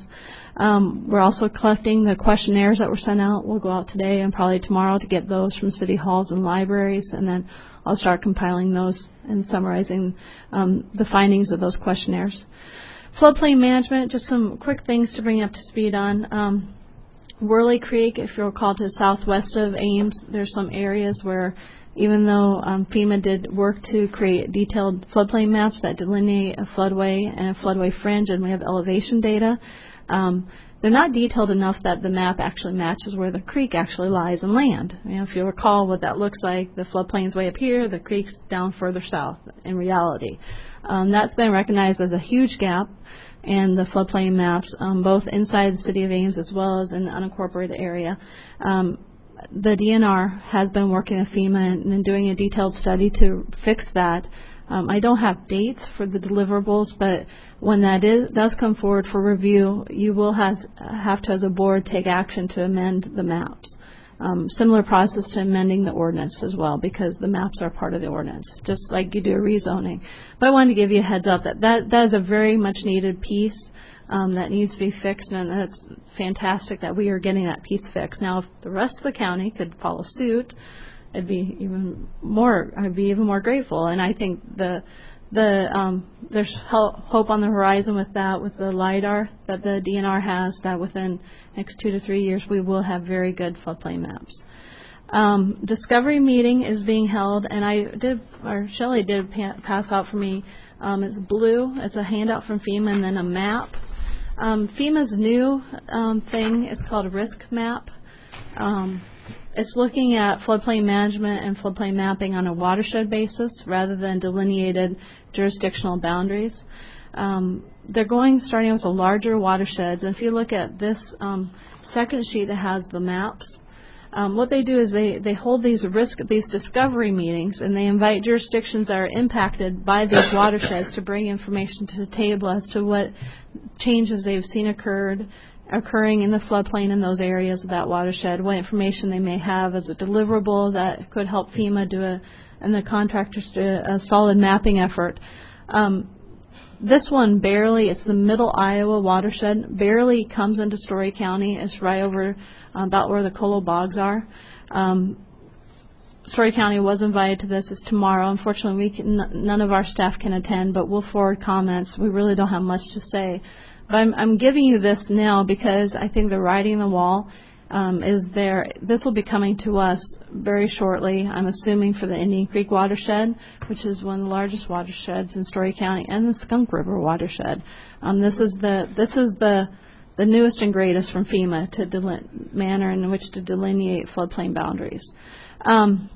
Um, we're also collecting the questionnaires that were sent out. We'll go out today and probably tomorrow to get those from city halls and libraries, and then I'll start compiling those and summarizing um, the findings of those questionnaires. Floodplain management, just some quick things to bring you up to speed on. Um, Worley Creek, if you recall, to the southwest of Ames, there's some areas where even though um, FEMA did work to create detailed floodplain maps that delineate a floodway and a floodway fringe, and we have elevation data, um, they're not detailed enough that the map actually matches where the creek actually lies in land. You know, if you recall what that looks like, the floodplain's way up here, the creek's down further south in reality. Um, that's been recognized as a huge gap in the floodplain maps, um, both inside the city of Ames as well as in the unincorporated area. Um, The D N R has been working with FEMA and, and doing a detailed study to fix that. Um, I don't have dates for the deliverables, but when that is, does come forward for review, you will has, have to, as a board, take action to amend the maps. Um, similar process to amending the ordinance as well, because the maps are part of the ordinance, just like you do a rezoning. But I wanted to give you a heads up that that, that is a very much needed piece. Um, that needs to be fixed, and that's fantastic that we are getting that piece fixed. Now, if the rest of the county could follow suit, it'd be even more. I'd be even more grateful. And I think the the um, there's hope on the horizon with that, with the LIDAR that the D N R has. That within next two to three years, we will have very good floodplain maps. Um, discovery meeting is being held, and I did, or Shelley did pa- pass out for me. Um, it's blue. It's a handout from FEMA, and then a map. Um, FEMA's new um, thing is called a risk map. Um, it's looking at floodplain management and floodplain mapping on a watershed basis rather than delineated jurisdictional boundaries. Um, they're going starting with the larger watersheds. And if you look at this um, second sheet that has the maps, Um, what they do is they, they hold these risk, these discovery meetings, and they invite jurisdictions that are impacted by these watersheds to bring information to the table as to what changes they've seen occurred occurring in the floodplain in those areas of that watershed, what information they may have as a deliverable that could help FEMA do a, and the contractors do a solid mapping effort. Um, this one barely, it's the middle Iowa watershed, barely comes into Story County. It's right over uh, about where the Colo Bogs are. Um, Story County was invited to this. It's tomorrow. Unfortunately, we can, none of our staff can attend, but we'll forward comments. We really don't have much to say. But I'm, I'm giving you this now because I think the writing on the wall um, is there. This will be coming to us very shortly, I'm assuming, for the Indian Creek watershed, which is one of the largest watersheds in Story County, and the Skunk River watershed. Um, this is the this is the the newest and greatest from FEMA to deline- manner in which to delineate floodplain boundaries. Um,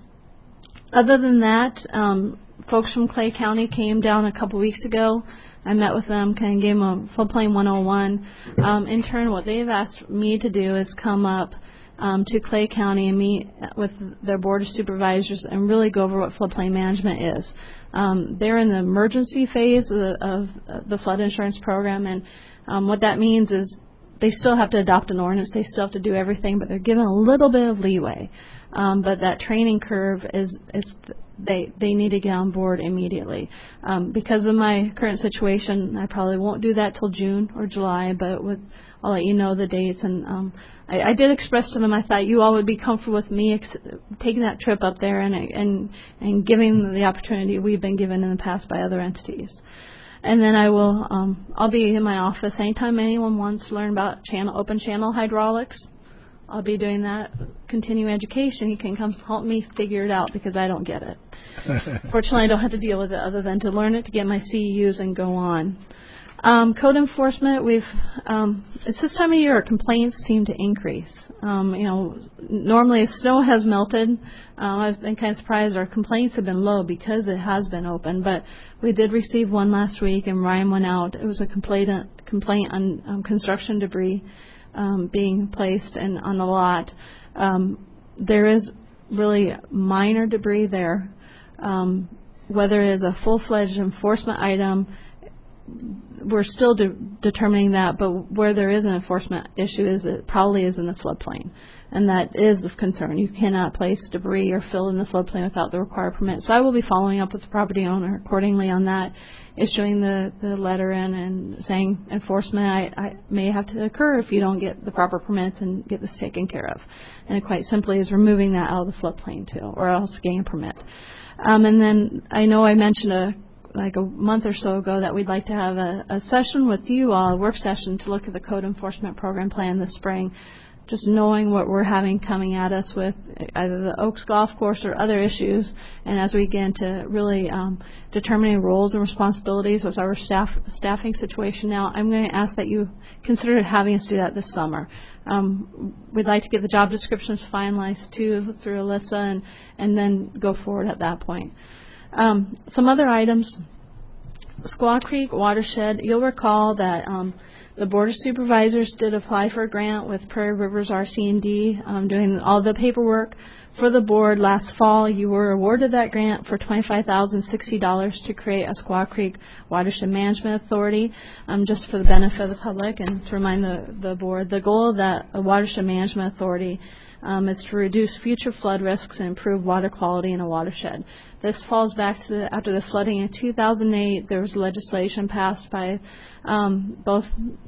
other than that, um, folks from Clay County came down a couple weeks ago. I met with them, kind of gave them a floodplain one oh one. Um, in turn, what they've asked me to do is come up um, to Clay County and meet with their board of supervisors and really go over what floodplain management is. Um, they're in the emergency phase of the, of the flood insurance program, and um, what that means is they still have to adopt an ordinance, they still have to do everything, but they're given a little bit of leeway. Um, but that training curve is it's they they need to get on board immediately. Um, because of my current situation, I probably won't do that till June or July, but with, I'll let you know the dates. And um, I, I did express to them I thought you all would be comfortable with me ex- taking that trip up there and and and giving them the opportunity we've been given in the past by other entities. And then I will um, I'll be in my office anytime anyone wants to learn about channel open channel hydraulics. I'll be doing that. Continuing education, you can come help me figure it out because I don't get it. Fortunately, I don't have to deal with it other than to learn it, to get my C E Us and go on. Um, code enforcement, we've um, it's this time of year complaints seem to increase. Um, you know, normally if snow has melted, uh, I've been kind of surprised our complaints have been low because it has been open. But we did receive one last week, and Ryan went out. It was a complaint complaint on um, construction debris um, being placed in, on the lot. Um, there is really minor debris there. Um, whether it is a full-fledged enforcement item, we're still de- determining that, but where there is an enforcement issue is it probably is in the floodplain, and that is of concern. You cannot place debris or fill in the floodplain without the required permit. So I will be following up with the property owner accordingly on that, issuing the, the letter in and saying enforcement I, I may have to occur if you don't get the proper permits and get this taken care of. And it quite simply is removing that out of the floodplain too, or else getting a permit. Um, and then I know I mentioned a like a month or so ago that we'd like to have a, a session with you all, a work session to look at the code enforcement program plan this spring, just knowing what we're having coming at us with either the Oaks Golf Course or other issues, and as we get into really um, determining roles and responsibilities with our staff staffing situation now, I'm going to ask that you consider having us do that this summer. Um, we'd like to get the job descriptions finalized too through Alyssa and, and then go forward at that point. Um, some other items, Squaw Creek Watershed, you'll recall that um, the Board of Supervisors did apply for a grant with Prairie Rivers R C and D, um, doing all the paperwork for the board last fall. You were awarded that grant for twenty-five thousand sixty dollars to create a Squaw Creek Watershed Management Authority, um, just for the benefit of the public and to remind the, the board. The goal of that a Watershed Management Authority Um, is to reduce future flood risks and improve water quality in a watershed. This falls back to the, after the flooding in two thousand eight. There was legislation passed by um, both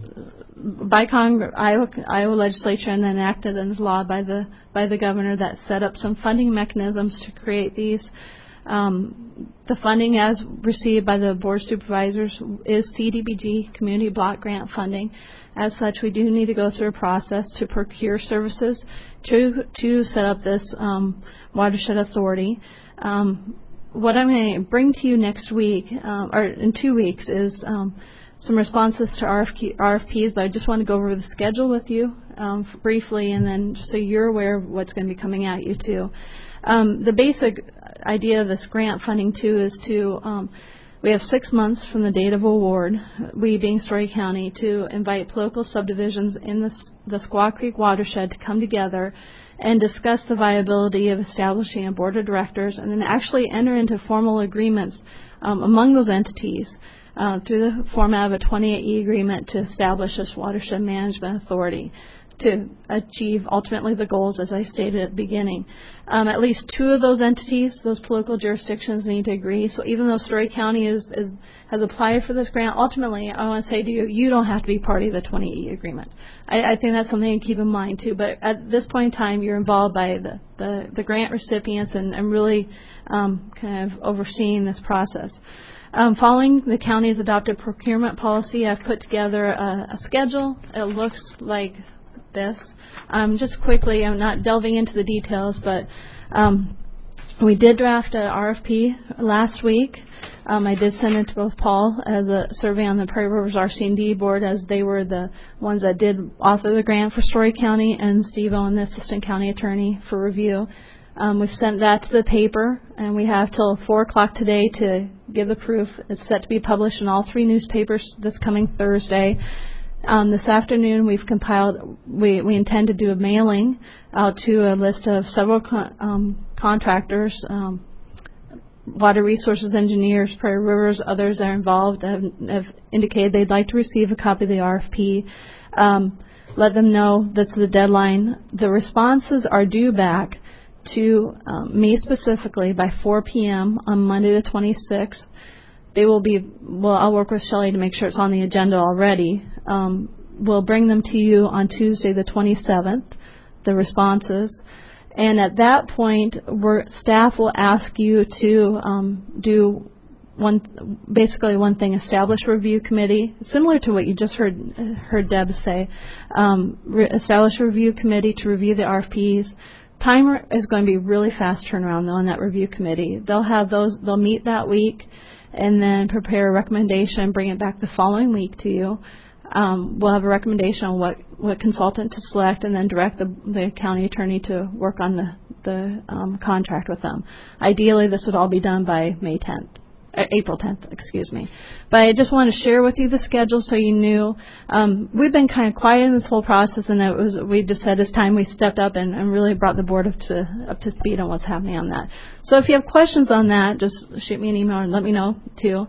by Congress, Iowa, Iowa legislature, and then enacted into law by the by the governor that set up some funding mechanisms to create these. Um, the funding as received by the Board of Supervisors is C D B G, Community Block Grant funding. As such, we do need to go through a process to procure services to to set up this um, watershed authority. Um, what I'm going to bring to you next week, um, or in two weeks, is um, some responses to R F Ps, but I just want to go over the schedule with you um, briefly, and then just so you're aware of what's going to be coming at you too. Um, the basic idea of this grant funding too is to um, we have six months from the date of award, we being Story County, to invite political subdivisions in the, the Squaw Creek watershed to come together and discuss the viability of establishing a board of directors and then actually enter into formal agreements um, among those entities uh, through the format of a twenty-eight E agreement to establish this watershed management authority to achieve ultimately the goals as I stated at the beginning. Um, at least two of those entities, those political jurisdictions, need to agree. So even though Story County is, is, has applied for this grant, ultimately I want to say to you, you don't have to be party of the twenty-eight E agreement. I, I think that's something to keep in mind too. But at this point in time, you're involved by the, the, the grant recipients and, and really um, kind of overseeing this process. Um, following the county's adopted procurement policy, I've put together a, a schedule. It looks like this. Um, just quickly, I'm not delving into the details, but um, we did draft an R F P last week. Um, I did send it to both Paul as a survey on the Prairie Rivers R C and D board, as they were the ones that did author the grant for Story County, and Steve Owen, the assistant county attorney, for review. Um, we've sent that to the paper, and we have till four o'clock today to give the proof. It's set to be published in all three newspapers this coming Thursday. Um, this afternoon, we've compiled, we, we intend to do a mailing out to a list of several con- um, contractors, um, water resources engineers, Prairie Rivers, others that are involved have, have indicated they'd like to receive a copy of the R F P. Um, let them know this is the deadline. The responses are due back to um, me specifically by four p.m. on Monday the twenty-sixth. They will be, well, I'll work with Shelley to make sure it's on the agenda already. Um, we'll bring them to you on Tuesday the twenty-seventh, the responses. And at that point, we're, staff will ask you to um, do one, basically one thing, establish a review committee, similar to what you just heard heard Deb say. Um, re- establish a review committee to review the R F Ps. Timer is going to be really fast turnaround, though, on that review committee. They'll have those, they'll meet that week and then prepare a recommendation and bring it back the following week to you. Um, we'll have a recommendation on what, what consultant to select, and then direct the, the county attorney to work on the, the um, contract with them. Ideally, this would all be done by May tenth. Uh, April tenth, excuse me. But I just want to share with you the schedule so you knew. Um, we've been kind of quiet in this whole process, and it was, we just said it's time we stepped up and, and really brought the board up to up to speed on what's happening on that. So if you have questions on that, just shoot me an email and let me know, too.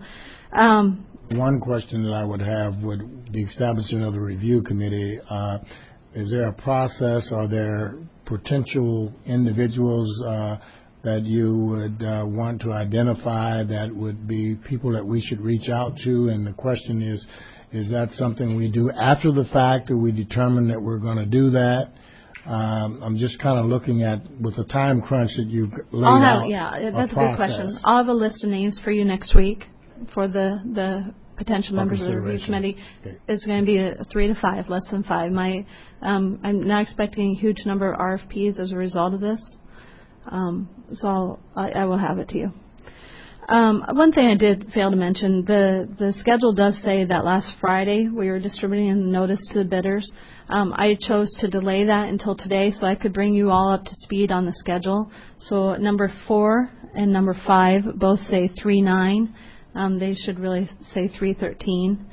Um, One question that I would have would the establishment of the review committee. Uh, is there a process? Are there potential individuals uh, that you would uh, want to identify that would be people that we should reach out to? And the question is, is that something we do after the fact, or we determine that we're going to do that? Um, I'm just kind of looking at, with the time crunch that you've laid I'll have, out. Yeah, that's a, a good question. I'll have a list of names for you next week for the, the potential members of the review committee. Okay. It's going to be a, a three to five, less than five. My, um, I'm not expecting a huge number of R F Ps as a result of this. Um, so I'll, I, I will have it to you. Um, one thing I did fail to mention, the, the schedule does say that last Friday we were distributing a notice to the bidders. Um, I chose to delay that until today so I could bring you all up to speed on the schedule. So number four and number five both say three nine. Um, they should really say three thirteen.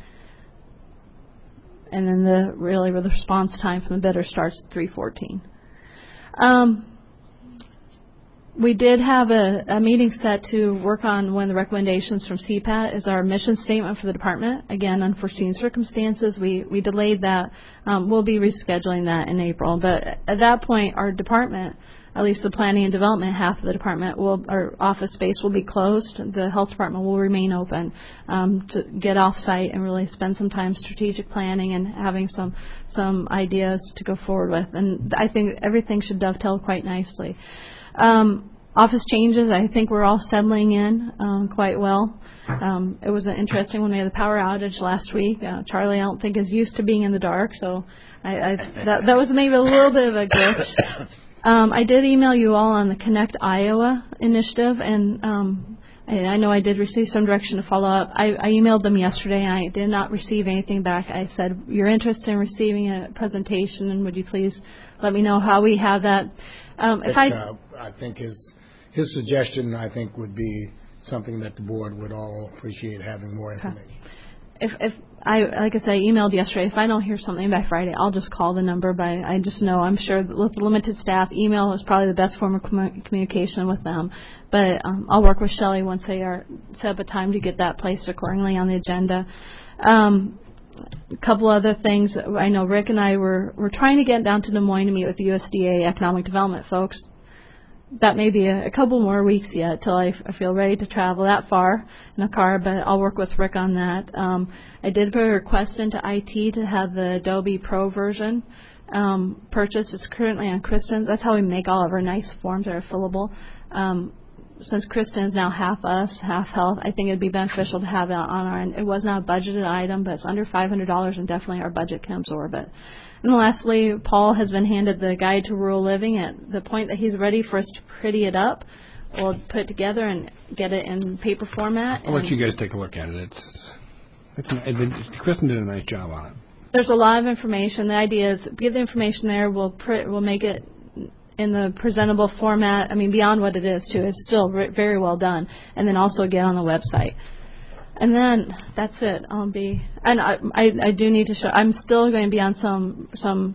And then the really the response time from the bidder starts at three fourteen. Um, We did have a, a meeting set to work on one of the recommendations from C PAT is our mission statement for the department. Again, unforeseen circumstances, we, we delayed that. Um, we'll be rescheduling that in April. But at that point, our department, at least the planning and development half of the department, will, our office space will be closed. The health department will remain open um, to get off-site and really spend some time strategic planning and having some some ideas to go forward with. And I think everything should dovetail quite nicely. Um, office changes, I think we're all settling in um, quite well. Um, it was an interesting when we had the power outage last week. Uh, Charlie, I don't think, is used to being in the dark, so I, I, that, that was maybe a little bit of a glitch. Um, I did email you all on the Connect Iowa initiative, and um, I, I know I did receive some direction to follow up. I, I emailed them yesterday, and I did not receive anything back. I said, you're interested in receiving a presentation, and would you please let me know how we have that. Um, if I, uh, I think his his suggestion, I think, would be something that the board would all appreciate having more information. If, if I, like I said, I emailed yesterday. If I don't hear something by Friday, I'll just call the number. But I just know, I'm sure that with limited staff, email is probably the best form of commu- communication with them. But um, I'll work with Shelley once they are set up a time to get that placed accordingly on the agenda. Um, a couple other things. I know Rick and I were, were trying to get down to Des Moines to meet with the U S D A Economic Development folks. That may be a, a couple more weeks yet till I, I feel ready to travel that far in a car, but I'll work with Rick on that. Um, I did put a request into I T to have the Adobe Pro version um, purchased. It's currently on Kristen's. That's how we make all of our nice forms that are fillable. Um, since Kristen is now half us, half health, I think it would be beneficial to have it on our end. It was not a budgeted item, but it's under five hundred dollars, and definitely our budget can absorb it. And lastly, Paul has been handed the Guide to Rural Living. At the point that he's ready for us to pretty it up, we'll put it together and get it in paper format. I'll let you guys take a look at it. It's, it's Kristen did a nice job on it. There's a lot of information. The idea is give the information there. We'll print, we'll make it in the presentable format. I mean, beyond what it is, too. It's still re- very well done. And then also get on the website. And then that's it. I'll be, and I, I, I do need to show. I'm still going to be on some some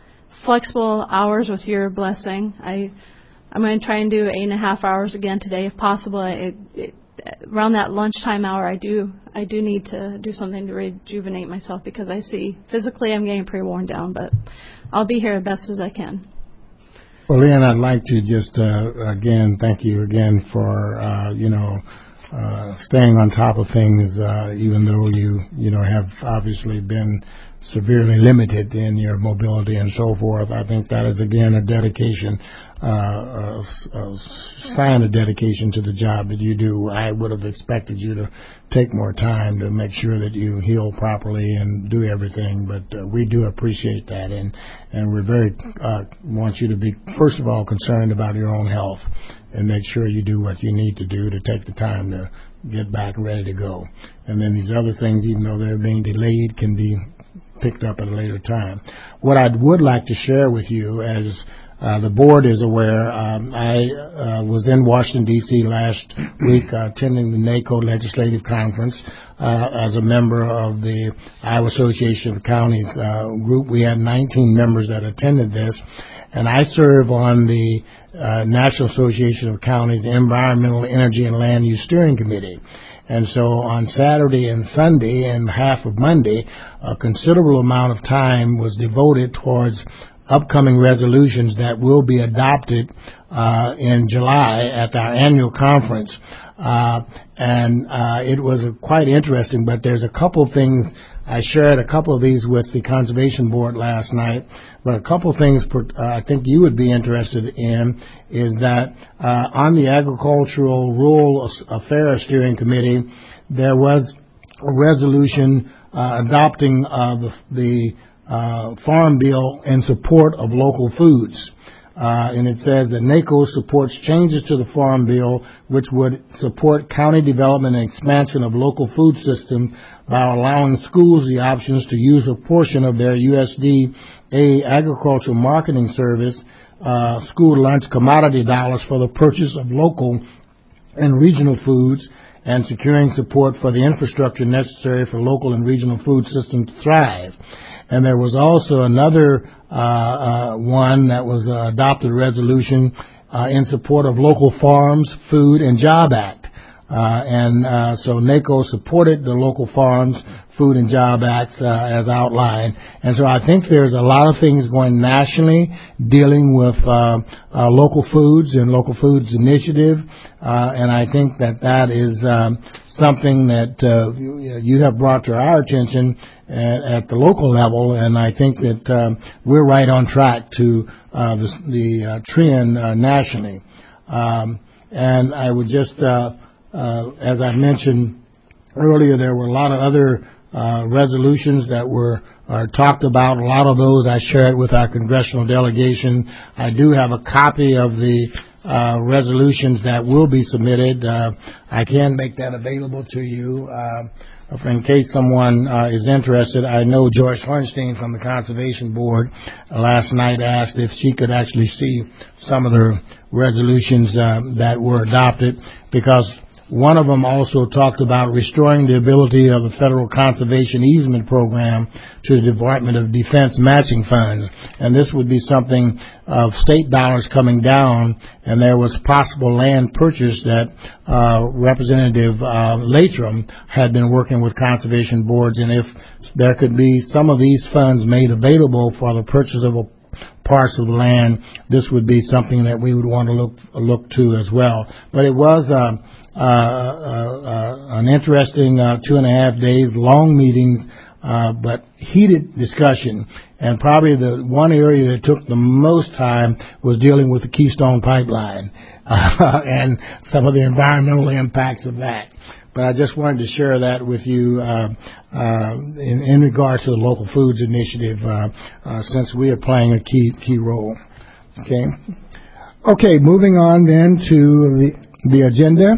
flexible hours with your blessing. I, I'm going to try and do eight and a half hours again today, if possible. It, it, around that lunchtime hour, I do I do need to do something to rejuvenate myself because I see physically I'm getting pretty worn down. But I'll be here as best as I can. Well, Lynn, I'd like to just uh, again thank you again for uh, you know. Uh, staying on top of things, uh, even though you, you know, have obviously been severely limited in your mobility and so forth. I think that is, again, a dedication, uh, a, a sign of dedication to the job that you do. I would have expected you to take more time to make sure that you heal properly and do everything, but uh, we do appreciate that, and, and we're very, uh, want you to be, first of all, concerned about your own health and make sure you do what you need to do to take the time to get back and ready to go. And then these other things, even though they're being delayed, can be picked up at a later time. What I would like to share with you, as uh, the board is aware, um, I uh, was in Washington, D C last week uh, attending the NACO Legislative Conference uh, as a member of the Iowa Association of Counties uh, group. We had nineteen members that attended this. And I serve on the uh, National Association of Counties Environmental, Energy, and Land Use Steering Committee. And so on Saturday and Sunday and half of Monday, a considerable amount of time was devoted towards upcoming resolutions that will be adopted uh, in July at our annual conference. Uh, and uh, it was uh, quite interesting, but there's a couple things. I shared a couple of these with the Conservation Board last night, but a couple of things uh, I think you would be interested in is that uh, on the Agricultural Rural Affairs Steering Committee, there was a resolution uh, adopting uh, the, the uh, Farm Bill in support of local foods. Uh, and it says that NACO supports changes to the Farm Bill which would support county development and expansion of local food systems by allowing schools the options to use a portion of their U S D A agricultural marketing service, uh, school lunch commodity dollars for the purchase of local and regional foods and securing support for the infrastructure necessary for local and regional food systems to thrive. And there was also another uh, uh, one that was uh, adopted resolution uh, in support of Local Farms, Food, and Job Act. Uh, and uh, so NACO supported the Local Farms, Food, and Job Acts uh, as outlined. And so I think there's a lot of things going nationally dealing with uh, uh, local foods and local foods initiative. Uh, and I think that that is um, something that uh, you, you have brought to our attention at, at the local level. And I think that um, we're right on track to uh, the, the uh, trend uh, nationally. Um, and I would just... Uh, Uh, as I mentioned earlier, there were a lot of other uh, resolutions that were uh, talked about. A lot of those I shared with our congressional delegation. I do have a copy of the uh, resolutions that will be submitted. Uh, I can make that available to you. Uh, in case someone uh, is interested, I know Joyce Hornstein from the Conservation Board uh, last night asked if she could actually see some of the resolutions uh, that were adopted, because one of them also talked about restoring the ability of the Federal Conservation Easement Program to the Department of Defense matching funds. And this would be something of state dollars coming down, and there was possible land purchase that uh, Representative uh, Latham had been working with conservation boards, and if there could be some of these funds made available for the purchase of a parcel of land, this would be something that we would want to look look to as well. But it was uh, uh, uh, uh, an interesting uh, two and a half days, long meetings, uh, but heated discussion. And probably the one area that took the most time was dealing with the Keystone Pipeline uh, and some of the environmental impacts of that. But I just wanted to share that with you uh, uh, in, in regard to the Local Foods Initiative, uh, uh, since we are playing a key key role. Okay. Okay. Moving on then to the the agenda.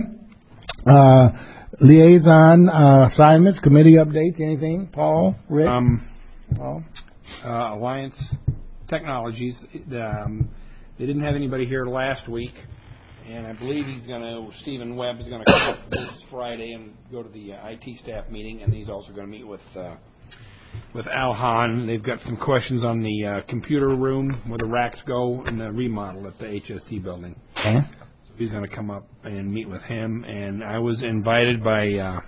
Uh, liaison uh, assignments, committee updates. Anything, Paul, Rick? Um, Paul? Uh, Alliance Technologies. Um, they didn't have anybody here last week. And I believe he's going to, Stephen Webb is going to come up this Friday and go to the uh, I T staff meeting, and he's also going to meet with uh, with Al Hahn. They've got some questions on the uh, computer room where the racks go and the remodel at the H S C building. Okay. So he's going to come up and meet with him. And I was invited by uh,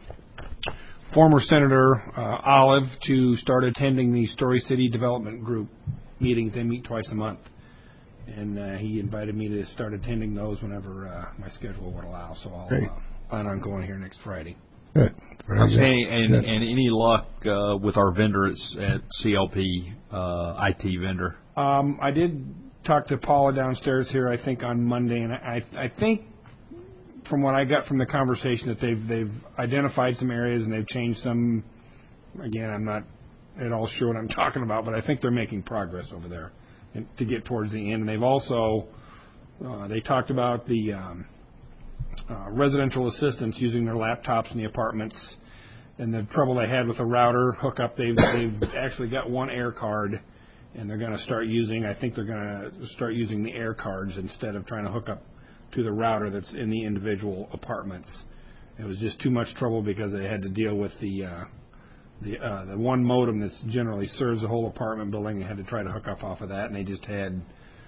former Senator uh, Olive to start attending the Story City Development Group meetings. They meet twice a month. And uh, he invited me to start attending those whenever uh, my schedule would allow. So I'll uh, plan on going here next Friday. Good. Okay, and, and any luck uh, with our vendor at, at C L P, uh, I T vendor? Um, I did talk to Paula downstairs here, I think, on Monday, and I, I think from what I got from the conversation that they've they've identified some areas and they've changed some. Again, I'm not at all sure what I'm talking about, but I think they're making progress over there and to get towards the end. And they've also uh, they talked about the um, uh, residential assistants using their laptops in the apartments and the trouble they had with the router hookup. They've they've actually got one air card, and they're going to start using. I think they're going to start using the air cards instead of trying to hook up to the router that's in the individual apartments. It was just too much trouble because they had to deal with the uh, the uh, the one modem that generally serves the whole apartment building, and had to try to hook up off of that, and they just had.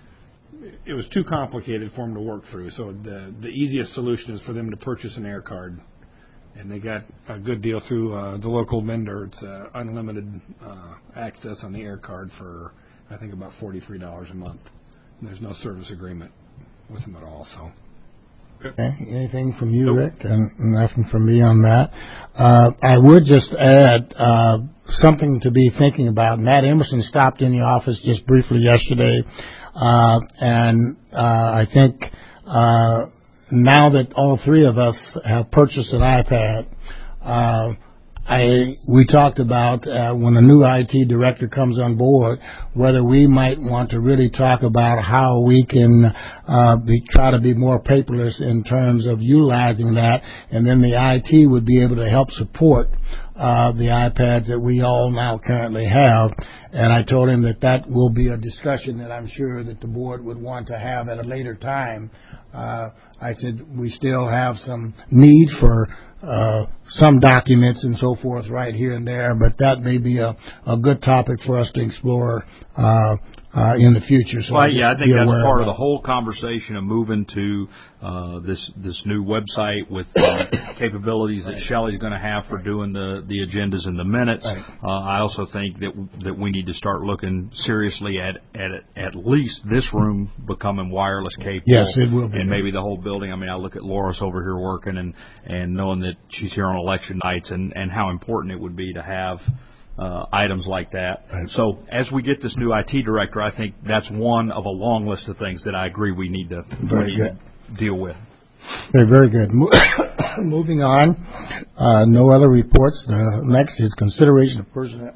It was too complicated for them to work through. So the the easiest solution is for them to purchase an air card, and they got a good deal through uh, the local vendor. It's uh, unlimited uh, access on the air card for I think about forty-three dollars a month. And there's no service agreement with them at all. So. Okay. Anything from you, Rick? And nothing from me on that. Uh, I would just add uh, something to be thinking about. Matt Emerson stopped in the office just briefly yesterday, uh, and uh, I think uh, now that all three of us have purchased an iPad, uh, I we talked about uh, when a new I T director comes on board, whether we might want to really talk about how we can uh, be, try to be more paperless in terms of utilizing that, and then the I T would be able to help support uh, the iPads that we all now currently have. And I told him that that will be a discussion that I'm sure that the board would want to have at a later time. Uh, I said we still have some need for Uh, some documents and so forth right here and there, but that may be a, a good topic for us to explore uh, uh, in the future. So well, yeah, I think that's part of the that. whole conversation of moving to uh, this this new website with uh, capabilities that right. Shelley's going to have for right. doing the, the agendas and the minutes. Right. Uh, I also think that that we need to start looking seriously at at at least this room becoming wireless capable. Yes, it will be. And maybe the whole building. I mean, I look at Loris over here working and, and knowing that she's here on election nights and, and how important it would be to have Uh, items like that. Right. So as we get this new I T director, I think that's one of a long list of things that I agree we need to, we need to deal with. Very, very good. Mo- moving on, uh, no other reports. The next is consideration of personnel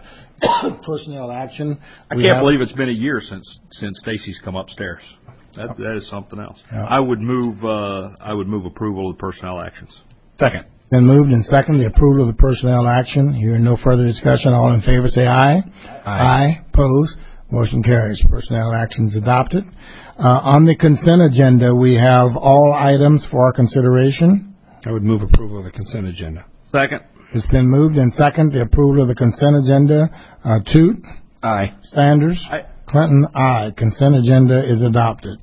personnel action. I we can't have, believe it's been a year since since Stacy's come upstairs. That that is something else. Yeah. I would move. Uh, I would move approval of the personnel actions. Second. Been moved and second, the approval of the personnel action. Hearing no further discussion, all in favor say aye. Aye. Aye. Opposed? Motion carries. Personnel actions adopted. Uh, on the consent agenda, we have all items for our consideration. I would move approval of the consent agenda. Second. It's been moved and second, the approval of the consent agenda. Uh, Toot? Aye. Sanders? Aye. Clinton? Aye. Consent agenda is adopted.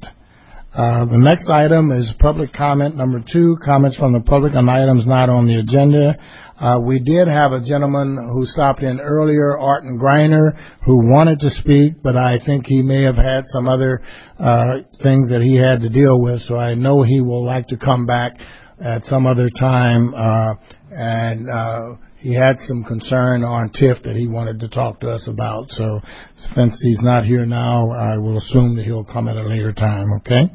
Uh, the next item is public comment number two, comments from the public on items not on the agenda. Uh, we did have a gentleman who stopped in earlier, Arton Greiner, who wanted to speak, but I think he may have had some other uh, things that he had to deal with, so I know he will like to come back at some other time, uh, and uh, he had some concern on T I F that he wanted to talk to us about, so since he's not here now, I will assume that he'll come at a later time, okay?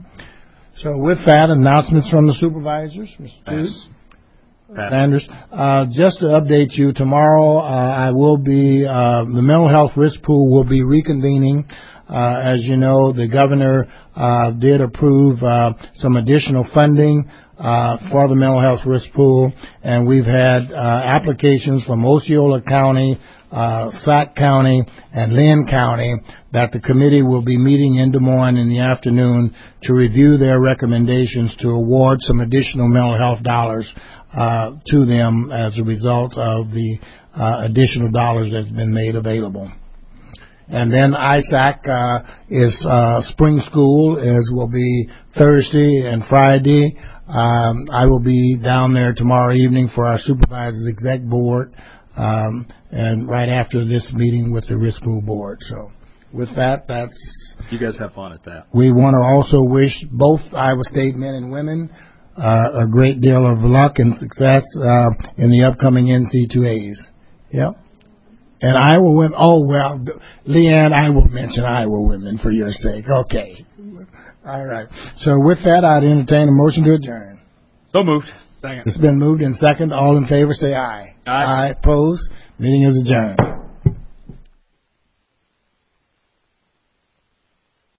So with that, announcements from the supervisors. Mister Pass. Pass. Sanders. Uh, just to update you, tomorrow uh, I will be, uh, the mental health risk pool will be reconvening. Uh, as you know, the governor uh, did approve uh, some additional funding uh, for the mental health risk pool, and we've had uh, applications from Osceola County, uh, Sac County, and Lynn County that the committee will be meeting in Des Moines in the afternoon to review their recommendations to award some additional mental health dollars uh, to them as a result of the uh, additional dollars that's been made available. And then I S A C uh, is uh, spring school, as will be Thursday and Friday. Um, I will be down there tomorrow evening for our supervisors exec board, um, and right after this meeting with the risk pool board. So, with that, that's. You guys have fun at that. We want to also wish both Iowa State men and women uh, a great deal of luck and success uh, in the upcoming N C two A's. Yep. And Iowa women, oh, well, Leanne, I will mention Iowa women for your sake. Okay. All right. So with that, I'd entertain a motion to adjourn. So moved. Second. It's been moved in second. All in favor, say aye. Aye. Aye. Opposed? Meeting is adjourned.